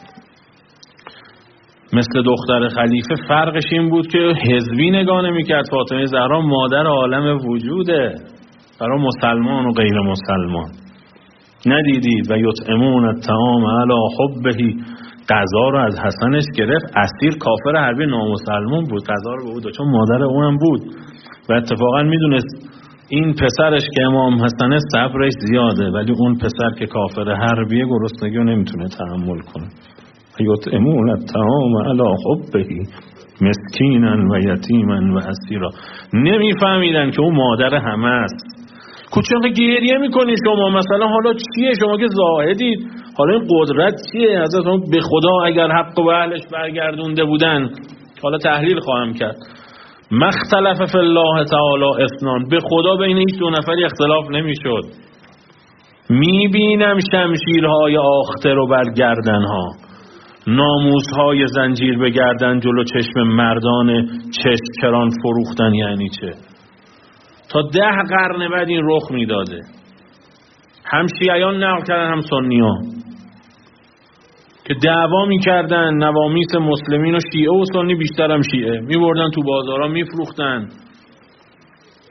مثل دختر خلیفه فرقش این بود که حزبی نگاه نمیکرد. فاطمه زهرا مادر عالم وجوده برای مسلمان و غیر مسلمان. ندیدید و یطعمون الطعام علی حبه، غذا رو از حسنش گرفت، اسیر کافر حربی نامسلمان بود، غذا رو به او داد چون مادر اونم بود. و اتفاقا میدونست این پسرش که امام حسنه صبرش زیاده، ولی اون پسر که کافر حربیه گرسنگی رو نمیتونه تحمل کنه. یطعمون الطعام علی حبه مسکینا و یتیما و اسیرا. نمیفهمیدن که اون مادر همه است. کوچنگ گریه میکنی شما، مثلا حالا چیه شما که زاهدید، حالا این قدرت چیه؟ حضرت به خدا اگر حق و اهلش برگردونده بودن، حالا تحلیل خواهم کرد، مختلف فی الله تعالی اثنان، به خدا بین هیچ 2 نفری اختلاف نمیشد. میبینم شمشیرهای آخته رو بر گردنها، ناموسهای زنجیر به گردن جلو چشم مردان چشم کران فروختن. یعنی چه؟ تا 10 قرن بعد این رخ میداده. هم شیعیان نقل کردن هم سنیان که دعوا میکردن نوامیس مسلمین و شیعه و سنی، بیشتر هم شیعه، میبردن تو بازارا میفروختن.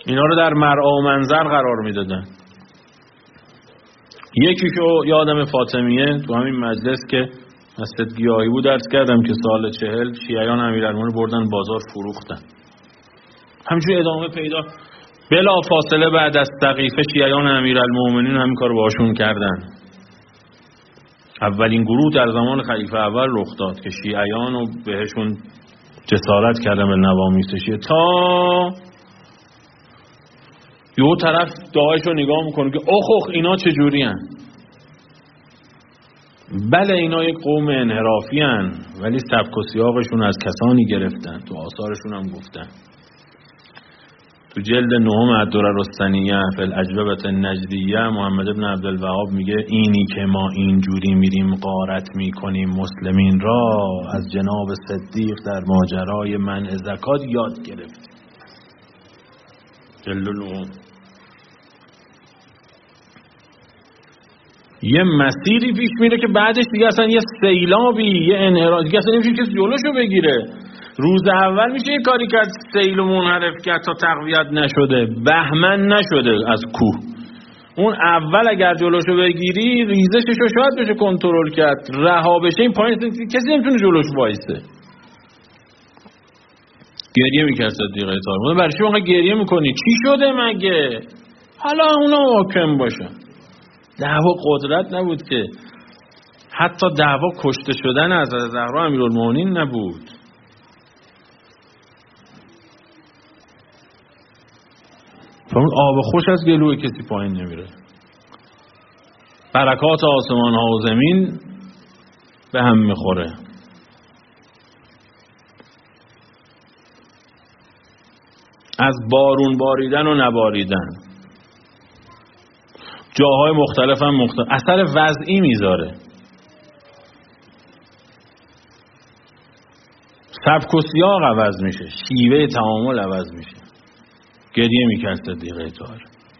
اینا رو در مرعا و منظر قرار میدادن. یکیشو یادم فاطمیه تو همین مجلس که مسجد گیاهی بود درس کردم که سال 40 شیعیان امیرالمومنین بردن بازار فروختن. همینجوری ادامه پیدا، بلا فاصله بعد از سقیفه شیعیان امیرالمومنین همین کار باشون کردن. اولین گروه در زمان خلیفه اول رخ داد که شیعیان رو بهشون جسارت کردن به نوامیس شیعه، تا یه طرف داعش رو نگاه میکنه که اخ اینا چجوری هن؟ بله اینا یک قوم انحرافی هن، ولی سبک و سیاقشون از کسانی گرفتن، تو آثارشون هم گفتن. تو جلد 9 الدرر الثنیه فی الاجوبه النجدیه محمد ابن عبدالوهاب میگه اینی که ما اینجوری میریم غارت میکنیم مسلمین را، از جناب صدیق در ماجرای منع زکات یاد گرفتیم. جلد 9 یه مسیری پیش میره که بعدش دیگه اصلا یه سیلابی، یه انحراف دیگه اصلا نمیشه کسی جلوشو بگیره. روز اول میشه یه کاری کرد سیل و منحرف کرد تا تقویت نشده، بهمن نشده از کوه. اون اول اگر جلوشو بگیری ریزششو شاید بشه کنترل کرد، رها بشه این پایین کسی نمیتونه جلوش وایسه. گریه میکرد صدیق اطهار. برای چی اونقدر گریه میکنی؟ چی شده مگه؟ حالا اونا حاکم باشن. دعوا قدرت نبود که، حتی دعوا کشته شدن حضرت زهرا امیرالمومنین نبود. اون آب خوش از گلوی کسی پایین نمیره. برکات آسمان ها و زمین به هم میخوره. از بارون باریدن و نباریدن، جاهای مختلف هم اثر وضعی میذاره. سبک و سیاق عوض میشه، شیوه تعامل عوض میشه. گریه میکرد صدیق اطهار.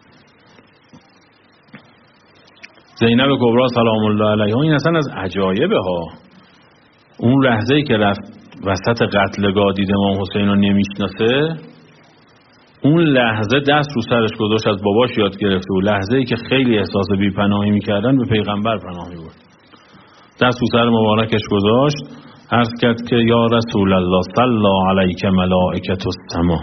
زینب کبرا سلام الله علیها این اصلا از عجایبه ها. اون لحظه‌ای که رفت وسط قتلگاه دید امام حسین رو نمیشناسه، اون لحظه دست رو سرش گذاشت، از باباش یاد گرفته و لحظه‌ای که خیلی احساس بی‌پناهی میکردن به پیغمبر پناه می‌برد. دست رو سر مبارکش گذاشت، عرض کرد که یا رسول الله صلی علیک ملائکة السما،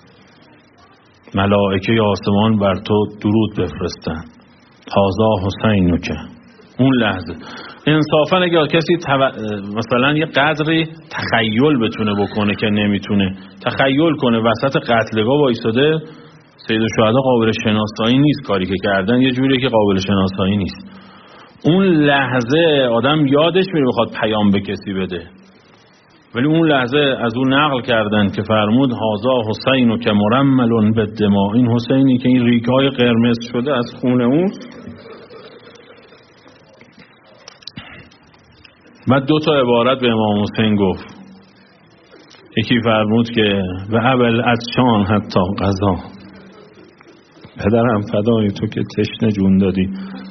ملائکه آسمان بر تو درود بفرستن. هذا حسینک. اون لحظه انصافا اگه کسی مثلا یه قدری تخیل بتونه بکنه که نمیتونه، تخیل کنه وسط قتلگاه وایساده، سید الشهدا قابل شناسایی نیست. کاری که کردن یه جوریه که قابل شناسایی نیست. اون لحظه آدم یادش میره بخواد پیام به کسی بده، ولی اون لحظه از اون نقل کردن که فرمود هذا حسین که مرمل بالدماء، این حسینی که این ریگ‌های قرمز شده از خون اون. بعد 2 تا عبارت به امام حسین گفت. یکی فرمود که و ابل از شان حتی قضا، پدرم فدای تو که تشنه جون دادی.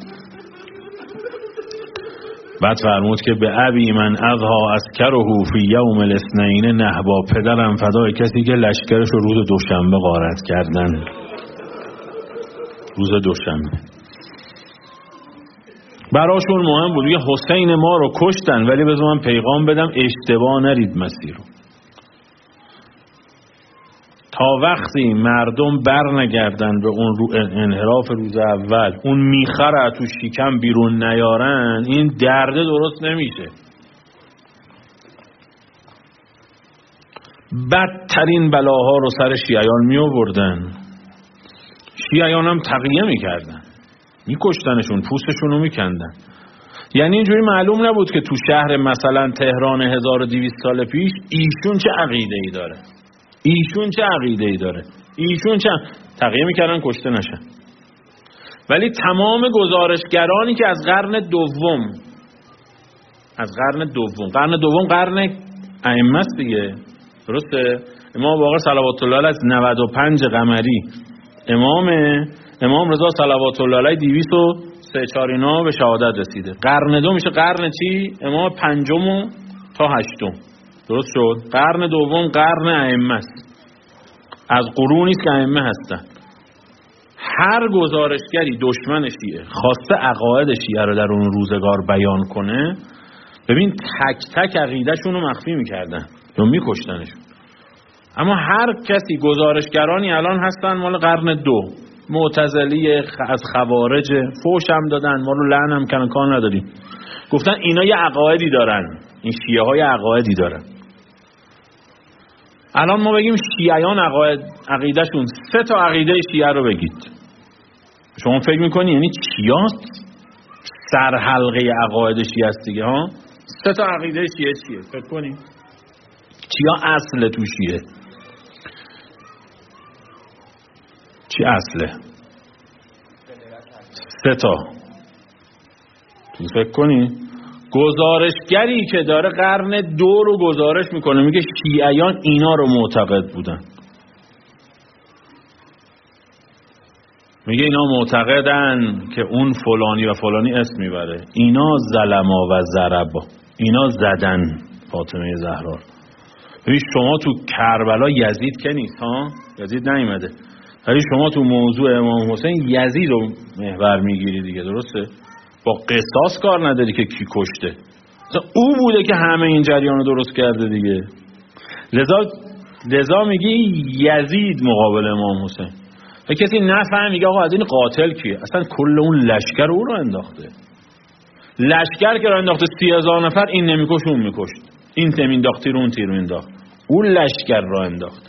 بعد فرمود که به ابی من اضحا اسکره فی یوم الاثنین نهبا، پدرم فدای کسی که لشکرش رو روز دوشنبه غارت کردن. روز دوشنبه براشون مهم بود. یه حسین ما رو کشتن، ولی بذار من پیغام بدم اشتباه نرید مسیر رو. تا وقتی مردم بر نگردن به اون انحراف روز اول، اون میخره تو شکم بیرون نیارن، این درده درست نمیشه. بدترین بلاها رو سر شیعیان می آوردن. شیعیان هم تقیه میکردن، میکشتنشون، پوستشون رو میکندن. یعنی اینجوری معلوم نبود که تو شهر مثلا تهران 1200 سال پیش ایشون چه عقیده‌ای داره، ایشون چه عقیده‌ای داره، ایشون چه تقیه میکردن کشته نشن. ولی تمام گزارشگرانی که از قرن دوم قرن ائمه است دیگه، درسته؟ امام باقر صلوات الله علیه از 95 قمری امام رضا صلوات الله علیه 234 اینا به شهادت رسیده. قرن دو میشه قرن چی؟ امام 5 تا 8. درست شد؟ قرن دوم قرن ائمه است، از قرونی است که ائمه هستن. هر گزارشگری دشمن شیعه خواسته عقاید شیعه رو در اون روزگار بیان کنه، ببین تک تک عقیدهشون رو مخفی میکردن یا میکشتنشون. اما هر کسی، گزارشگرانی الان هستن مال قرن 2، معتزلی، از خوارج، فوش هم دادن، ما رو لعن هم کنن، کار نداریم. گفتن اینا یه عقایدی دارن، این شیعه های عقایدی دارن. الان ما بگیم شیعیان عقیدهشون 3 تا عقیده شیعه رو بگید، شما فکر میکنی یعنی چیاست؟ سرحلقه عقاید شیعه است دیگه ها. 3 تا عقیده شیعه چیه؟ فکر کنی چیا اصل تو شیعه؟ چی اصله؟ 3 تا. فکر کنی گزارشگری که داره قرن 2 رو گزارش میکنه میگه شیعیان اینا رو معتقد بودن، میگه اینا معتقدن که اون فلانی و فلانی اسم میبره، اینا ظلما و ضربا، اینا زدن فاطمه زهرا. ببین شما تو کربلا یزید که نیست ها، یزید نیومده، ولی شما تو موضوع امام حسین یزید رو محور میگیری دیگه، درسته؟ با قصاص کار نداری که کی کشته، او بوده که همه این جریان رو درست کرده دیگه. لذا میگی یزید مقابل امام حسین. و کسی نفهم میگه آقا از این قاتل کیه؟ اصلا کل اون لشکر او رو انداخته، لشکر که رو انداخته 30,000 نفر، این نمیکش اون میکشت، این تیم انداخت تیر اون تیر انداخت، اون لشکر رو انداخت.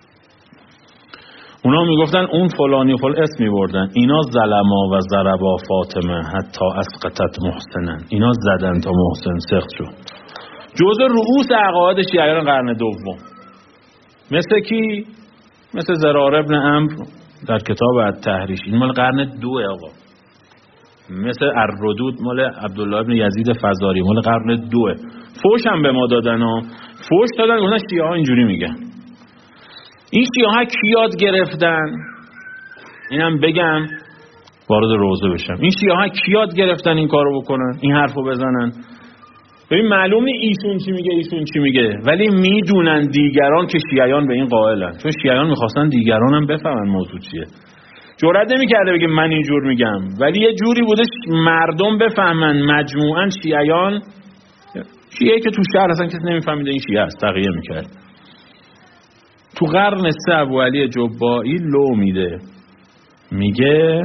اونا میگفتن اون فلانی و فلان اسم میبردن، اینا ظلما و ضربا فاطمه حتی اسقطت محسنن، اینا زدن تا محسن سخت شد. جزء رؤوس عقاید شیعیان قرن 2. مثل کی؟ مثل زرار ابن عمرو در کتاب التحریش، این مال قرن 2 آقا. مثل الردود مال عبدالله ابن یزید فزاری مال قرن 2. فوش هم به ما دادن ها، فوش دادن گفتن شیعه ها اینجوری میگن. این شیعه ها کی یاد گرفتن؟ اینم بگم وارد روزه بشم. این شیعه ها کی یاد گرفتن این کارو بکنن، این حرفو بزنن؟ ببین معلومه ایشون چی میگه ایشون چی میگه، ولی میدونن دیگران که شیعیان به این قائلن، چون شیعیان میخواستن دیگران هم بفهمن موضوع چیه. جرئت نمیکرده بگه من اینجور میگم، ولی یه جوری بوده مردم بفهمن مجموعاً شیعیان، شیعه که تو شهر اصلا کسی نمیفهمیده این شیعه است، تقیه میکرد. تو قرن 3 ابوعلی جبائی لو میده، میگه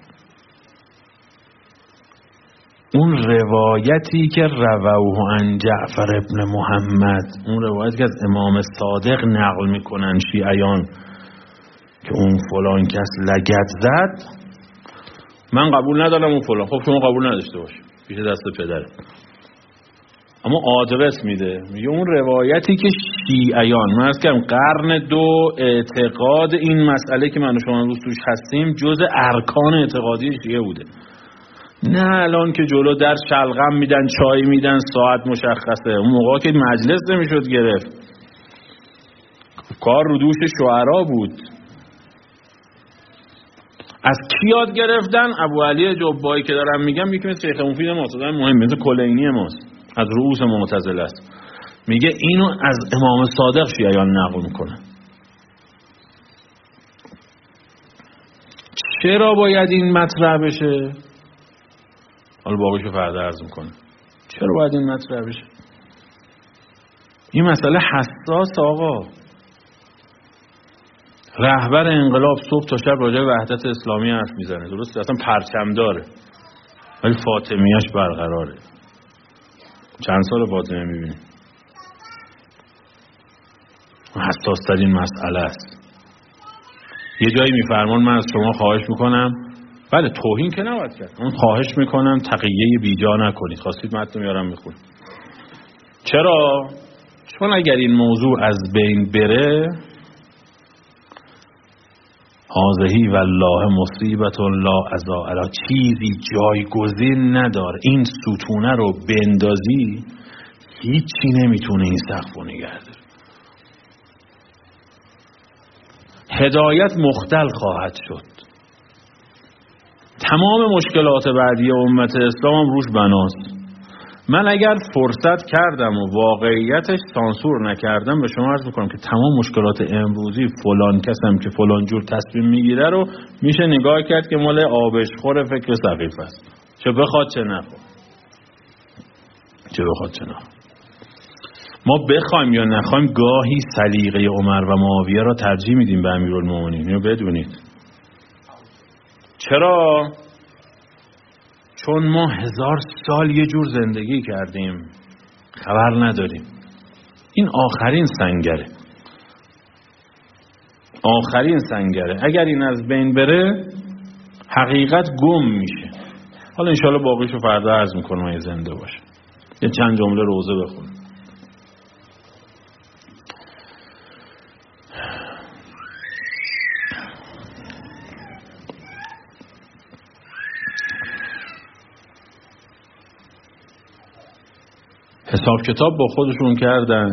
اون روایتی که رووه عن جعفر ابن محمد، اون روایتی که از امام صادق نقل میکنن شیعیان که اون فلان کس لگد زد، من قبول ندارم اون فلان. خب شما قبول نداشته باش، پیش دست پدره. اما آدرس میده، میگه اون روایتی که شیعیان، من از کردم قرن 2 اعتقاد این مسئله که من و شما روز توش هستیم جز ارکان اعتقادی شیعه بوده. نه الان که جلو در شلغم میدن، چای میدن، ساعت مشخصه. اون موقع که مجلس نمیشد گرفت، کار رو دوش شعرا بود. از کی یاد گرفتن؟ ابوعلی جبائی که دارم میگم یکی مثل شیخ مفید ماست، آدم مهم، مثل کلینی ماست، از رؤوس معتزله است. میگه اینو از امام صادق شیعیان نقل میکنه. چرا باید این مطرح بشه؟ حالا باقیشو فردا عرض میکنه. چرا باید این مطرح بشه؟ این مسئله حساس آقا. رهبر انقلاب صبح تا شب راجع به وحدت اسلامی حرف میزنه، درسته؟ اصلا پرچم داره ولی فاطمیه‌اش برقراره. چند سال فاطمه میبینی؟ حساس ترین مسئله است. یه جایی میفرمان من از شما خواهش میکنم، بله توهین که نباید کرد، اون خواهش میکنم تقیه بیجا نکنید، خواستید متن میارم میخونم. چرا؟ چون اگر این موضوع از بین بره، هذه والله مصیبت لا عزا، چیزی جایگزین نداره. این ستونه رو بندازی هیچی نمیتونه این سقف رو نگه داره. هدایت مختل خواهد شد. تمام مشکلات بعدی امت اسلام هم روش بناست. من اگر فرصت کردم و واقعیتش سانسور نکردم به شما عرض میکنم که تمام مشکلات امروزی فلان کسم که فلان جور تصمیم میگیره رو میشه نگاه کرد که مال آبشخور فکر سقیف است، چه بخواد چه نخواد. ما بخوایم یا نخوایم گاهی سلیقه عمر و معاویه را ترجیح میدیم به امیرالمومنین. اینو بدونید. چرا؟ چون ما 1000 سال یه جور زندگی کردیم خبر نداریم. این آخرین سنگره. اگر این از بین بره حقیقت گم میشه. حالا انشاءالله باقیشو فردا عرض میکنم اگه زنده باشه. یه چند جمله روزه بخونم. حساب کتاب با خودشون کردن،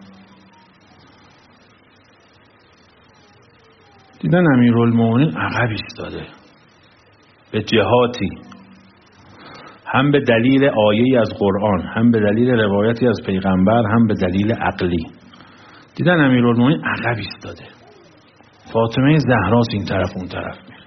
دیدن امیرالمومنین عقب ایستاده به جهاتی، هم به دلیل آیه‌ای از قرآن، هم به دلیل روایتی از پیغمبر، هم به دلیل عقلی. دیدن امیرالمومنین عقب ایستاده. فاطمه زهراست این طرف اون طرف میره.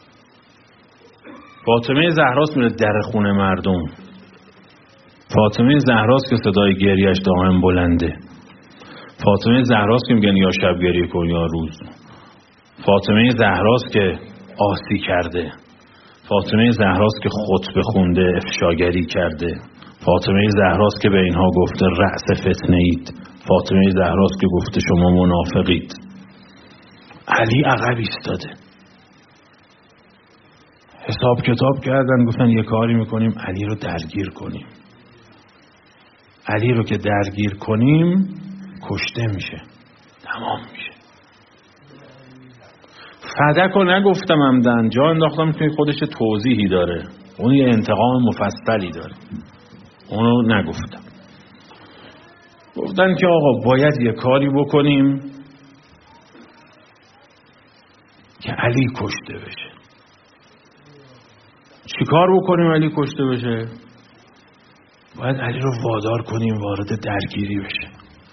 فاطمه زهراست میره در خونه مردم. فاطمه زهراست که صدای گریهش دائم بلنده. فاطمه زهراست که میگن یا شب گریه کن یا روز. فاطمه زهراست که آسی کرده. فاطمه زهراست که خطبه خونده، افشاگری کرده. فاطمه زهراست که به اینها گفته رأس فتنه اید. فاطمه زهراست که گفته شما منافقید. علی عقب ایستاده. حساب کتاب کردن، گفتن یه کاری میکنیم علی رو درگیر کنیم. علی رو که درگیر کنیم کشته میشه، تمام میشه. فدک رو نگفتم عمدن، جا انداختم که خودش توضیحی داره، اون یه انتقام مفصلی داره، اونو نگفتم. گفتن که آقا باید یه کاری بکنیم که علی کشته بشه. چی کار بکنیم علی کشته بشه؟ باید علی رو وادار کنیم وارد درگیری بشه.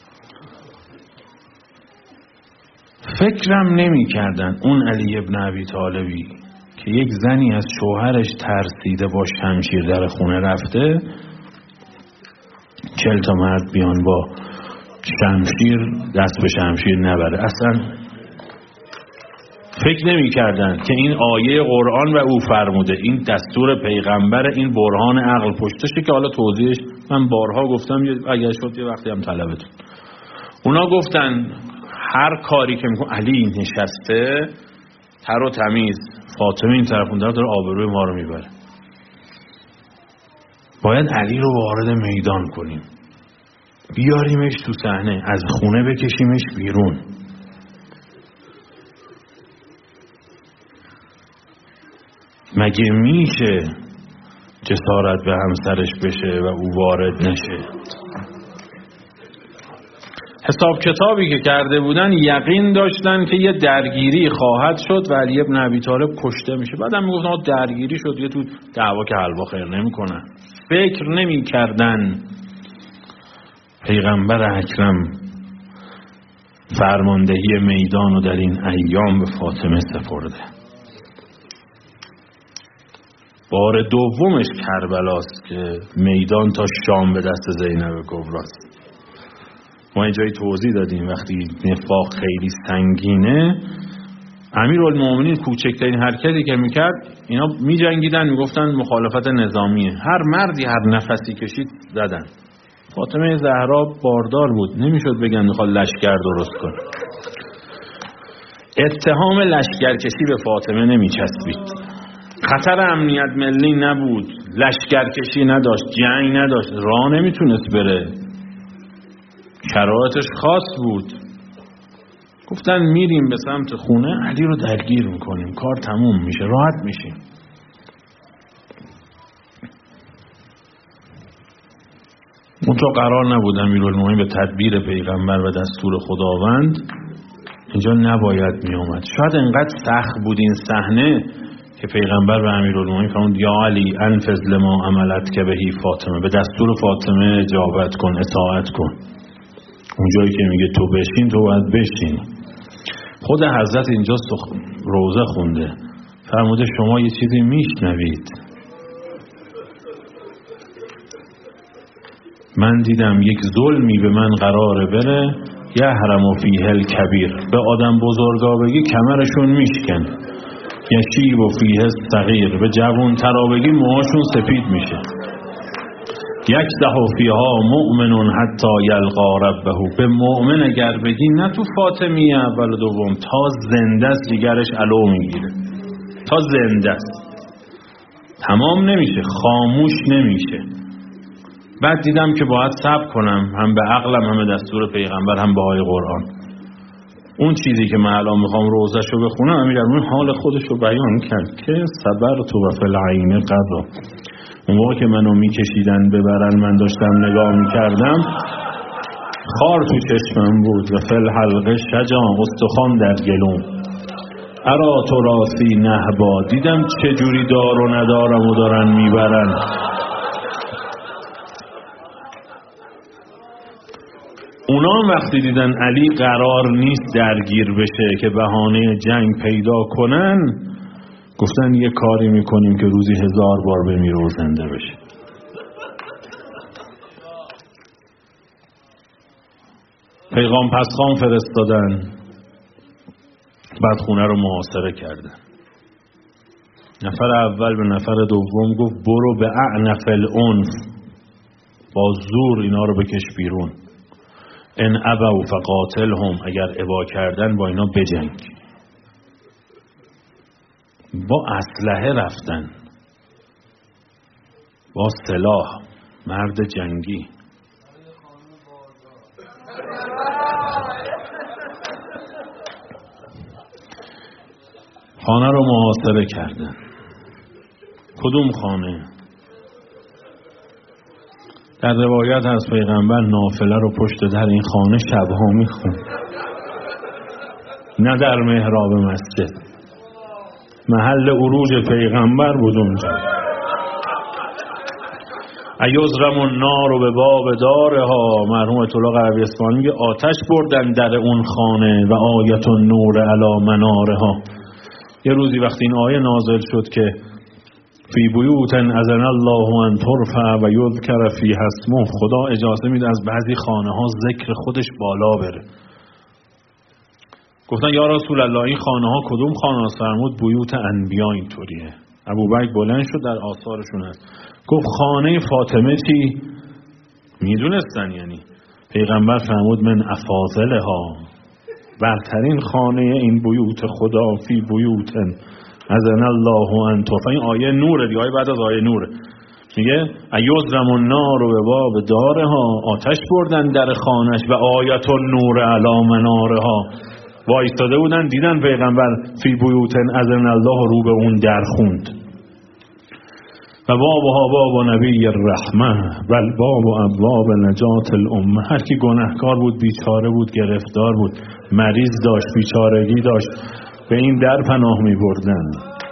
فکرم نمی کردن اون علی ابن ابی طالبی که یک زنی از شوهرش ترسیده با شمشیر در خونه رفته، 40 تا مرد بیان با شمشیر دست به شمشیر نبره. اصلا فکر نمی کردن که این آیه قرآن و او فرموده، این دستور پیغمبر، این برهان عقل پشتشه که حالا توضیحش من بارها گفتم، اگر شد یه وقتی هم طلبتون. اونا گفتن هر کاری که میکنه علی نشسته تر و تمیز، فاطمه این طرف اون طرف داره آبروی ما رو میبره، باید علی رو وارد میدان کنیم، بیاریمش تو صحنه، از خونه بکشیمش بیرون. مگه میشه جسارت به همسرش بشه و او وارد نشه؟ حساب کتابی که کرده بودن یقین داشتن که یه درگیری خواهد شد و علی ابن ابی طالب کشته میشه. بعدم میگفتن درگیری شد یه تو دعوا که حلوا خیر نمیکنن. فکر نمیکردن پیغمبر اکرم فرماندهی میدان رو در این ایام به فاطمه سپرده. بار دومش کربلاست که میدان تا شام به دست زینب کبراست. ما اینجایی توضیح دادیم وقتی نفاق خیلی سنگینه، امیرالمومنین کوچکترین حرکتی که میکرد اینا میجنگیدن، میگفتن مخالفت نظامیه، هر مردی هر نفسی کشید زدن. فاطمه زهرا باردار بود، نمیشد بگن میخواد لشکر درست کنه. اتهام لشکرکشی به فاطمه نمیچسبید. خطر امنیت ملی نبود، لشکرکشی نداشت، جنگ نداشت، راه نمیتونست بره، شرایطش خاص بود. گفتن میریم به سمت خونه علی رو درگیر میکنیم، کار تموم میشه، راحت میشیم. منتها قرار نبود امیرالمومنین به تدبیر پیغمبر و دستور خداوند اینجا نباید میومد. شاید انقدر سخت بود این صحنه که پیغمبر به امیرالمومنین فرمود یا علی انفذ لما عملت که بهی فاطمه، به دستور فاطمه اجابت کن، اطاعت کن. اونجایی که میگه تو بشین تو باید بشین. خود حضرت اینجا روزه خونده، فرموده شما یه چیزی میشنوید. من دیدم یک ظلمی به من قراره بره، یحرم فیه الکبیر، به آدم بزرگا بگی کمرشون میشکن، یشیب و فیه الصغیر، به جوان ترا بگی موهاشون سپید میشه. یکدح فیها مؤمن حتی یلقا ربه، به مؤمن اگر بگی نه تو فاطمیه اول و دوم، تا زنده است جگرش علو میگیره، تا زنده است، تمام نمیشه، خاموش نمیشه. بعد دیدم که باید صبر کنم، هم به عقلم، هم به دستور پیغمبر، هم به آیه قرآن. اون چیزی که من الان میخوام روزشو بخونم، امیرالمومنین حال خودشو بیان کرد که صبرت و فی العین قرا. اون موقع که منو میکشیدن ببرن، من داشتم نگاه میکردم، خار تو چشمم بود و فی الحلقه شجاع، استخوان در گلوم. ارا تو راسی نهبا، دیدم چه جوری دار و ندارم و دارن میبرن. اونا هم وقتی دیدن علی قرار نیست درگیر بشه که بهانه جنگ پیدا کنن، گفتن یه کاری میکنیم که روزی 1000 بار بمیره و زنده بشه. پیغام پسخان فرستادن، بعد خونه رو محاصره کردن. نفر اول به نفر دوم گفت برو به اعنف العنف، با زور اینا رو بکش بیرون. ان ابوا فقاتلهم، اگر ابا کردن با اینا بجنگ. با اسلحه رفتن، با سلاح، مرد جنگی. خانه رو محاصره کردن. کدوم خانه؟ در روایت از پیغمبر نافله رو پشت در این خانه شبها میخوند، نه در محراب مسجد. محل عروج پیغمبر بود اونجا. ایزرم النار به باب دارها، مرحوم آیت الله قربی اصفهانی میگه آتش بردن در اون خانه و آیت النور علی منارها. یه روزی وقتی این آیه نازل شد که فی بیوت اذن الله ان ترفع و یذکر فیها اسمه، خدا اجازه میده از بعضی خانه ها ذکر خودش بالا بره. گفتن یا رسول الله این خانه ها کدوم خانه هست؟ فرمود بیوت انبیا اینطوریه. ابوبکر بلند شد، در آثارشون هست، گفت خانه فاطمه چی؟ میدونستن یعنی. پیغمبر فرمود من افاضلها، برترین خانه این بیوت خدا فی بیوت اذن الله ان ترفع. این آیه نوره دیگه، آیه بعد از آیه نوره. میگه ایزرم النار به باب دارها، آتش بردن در خانش و آیت النور علی منارها. وایستاده بودن دیدن پیغمبر فی بیوت اذن الله رو به اون در خوند. و بابها باب نبی الرحمه و الباب ابواب نجات الامه. هر کی گناهکار بود، بیچاره بود، گرفتار بود، مریض داشت، بیچارگی داشت، به این در پناه می بردن.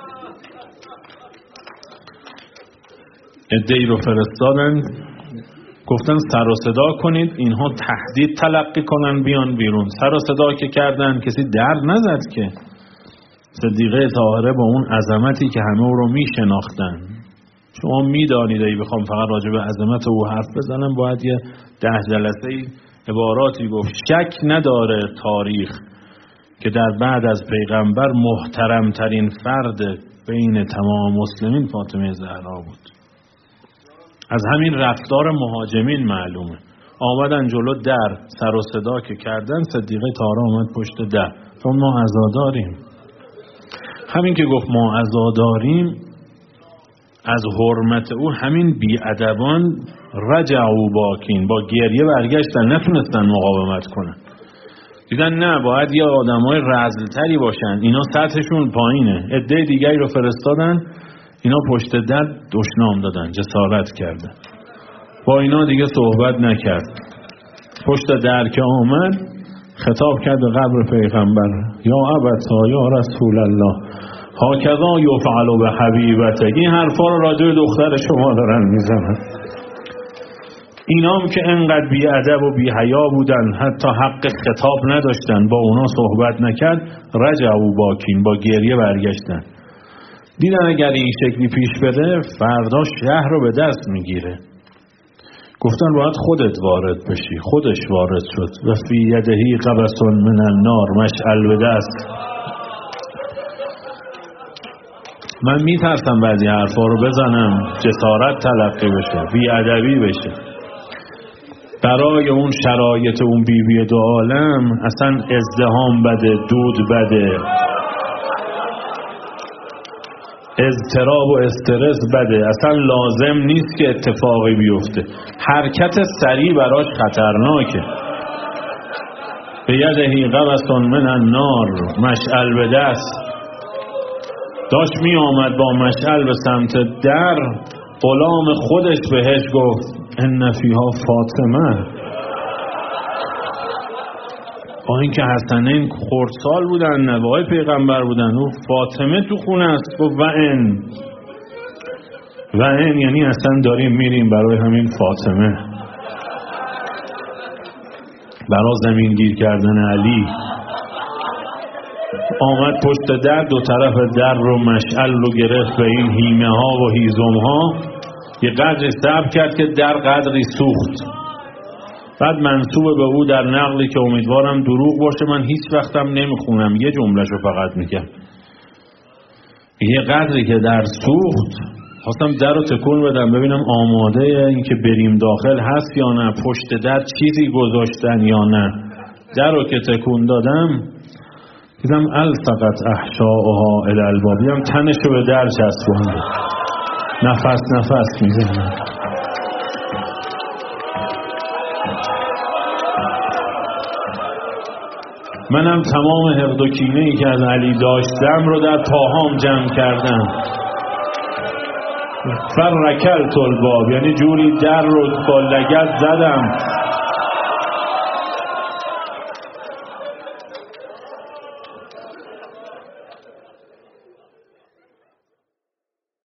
عده‌ای رو فرستادن، گفتن سر و صدا کنید اینها تهدید تلقی کنن بیان بیرون. سر و صدا که کردن کسی در نزد که. صدیقه طاهره با اون عظمتی که همه او رو می شناختن. شما می دانید ای بخوام فقط راجع به عظمت او حرف بزنم باید یه 10 جلسه عباراتی گفت. شک نداره تاریخ که در بعد از پیغمبر محترم ترین فرد بین تمام مسلمین فاطمه زهرا بود. از همین رفتار مهاجمین معلومه. آمدن جلو در، سر و صدا که کردن، صدیقه طاهره آمد پشت در، چون ما عزاداریم. همین که گفت ما عزاداریم، از حرمت او همین بیادبان رجعوا باکین، با گریه برگشتن، نتونستن مقاومت کنن. دیدن نه، باید یه آدمای رذل‌تری باشن، اینا سطحشون پایینه. عده دیگری رو فرستادن، اینا پشت در دشنام دادن، جسارت کردن. با اینا دیگه صحبت نکرد. پشت در که آمد خطاب کرد به قبر پیغمبر، یا ابتا یا رسول الله هاکذا یفعل به حبیبتک. این حرفا رو راجع به دختر شما دارن میزنن. اینام که انقدر بی ادب و بی حیا بودن، حتی حق خطاب نداشتن، با اونا صحبت نکرد، رجعوا باکین، با گریه برگشتن. دیدن اگر این شکلی پیش بره فردا شهر رو به دست میگیره. گفتن باید خودت وارد بشی. خودش وارد شد. و فی یدهی قبس من النار، مشعل به دست. من میترسم بعضی حرفا رو بزنم جسارت تلقی بشه، بی ادبی بشه. برای اون شرایط اون بیبی دو عالم اصلا ازدحام بده، دود بده، اضطراب و استرس بده، اصلا لازم نیست که اتفاقی بیفته. حرکت سریع براش خطرناکه. به یدهی قبس من النار، مشعل به دست. داشت می آمد با مشعل به سمت در، غلام خودش بهش گفت ان فیها فاطمه. با اینکه حسنین خردسال بودن، نوای پیغمبر بودن، و فاطمه تو خونه است. و این یعنی اصلا داریم میریم برای همین فاطمه، برای زمین گیر کردن علی. آمد پشت در، دو طرف در رو مشعل رو گرفت به این هیمه ها و هیزم ها. یه قدری صبر کرد که در قدری سوخت. بعد منسوب به او در نقلی که امیدوارم دروغ باشه، من هیچ وقتم نمیخونم، یه جملهشو فقط میگم. یه قدری که در سوخت، خواستم در رو تکون بدم ببینم آماده این که بریم داخل هست یا نه، پشت در چیزی گذاشتن یا نه. در رو که تکون دادم دیدم التقت احشاؤها الی الباب، هم تنشو به در چسبونده، نفس میزنه. منم تمام حقد و کینه‌ای که از علی داشتم رو در پاهام جمع کردم. فرکلت الباب، یعنی جوری در رو با لگد زدم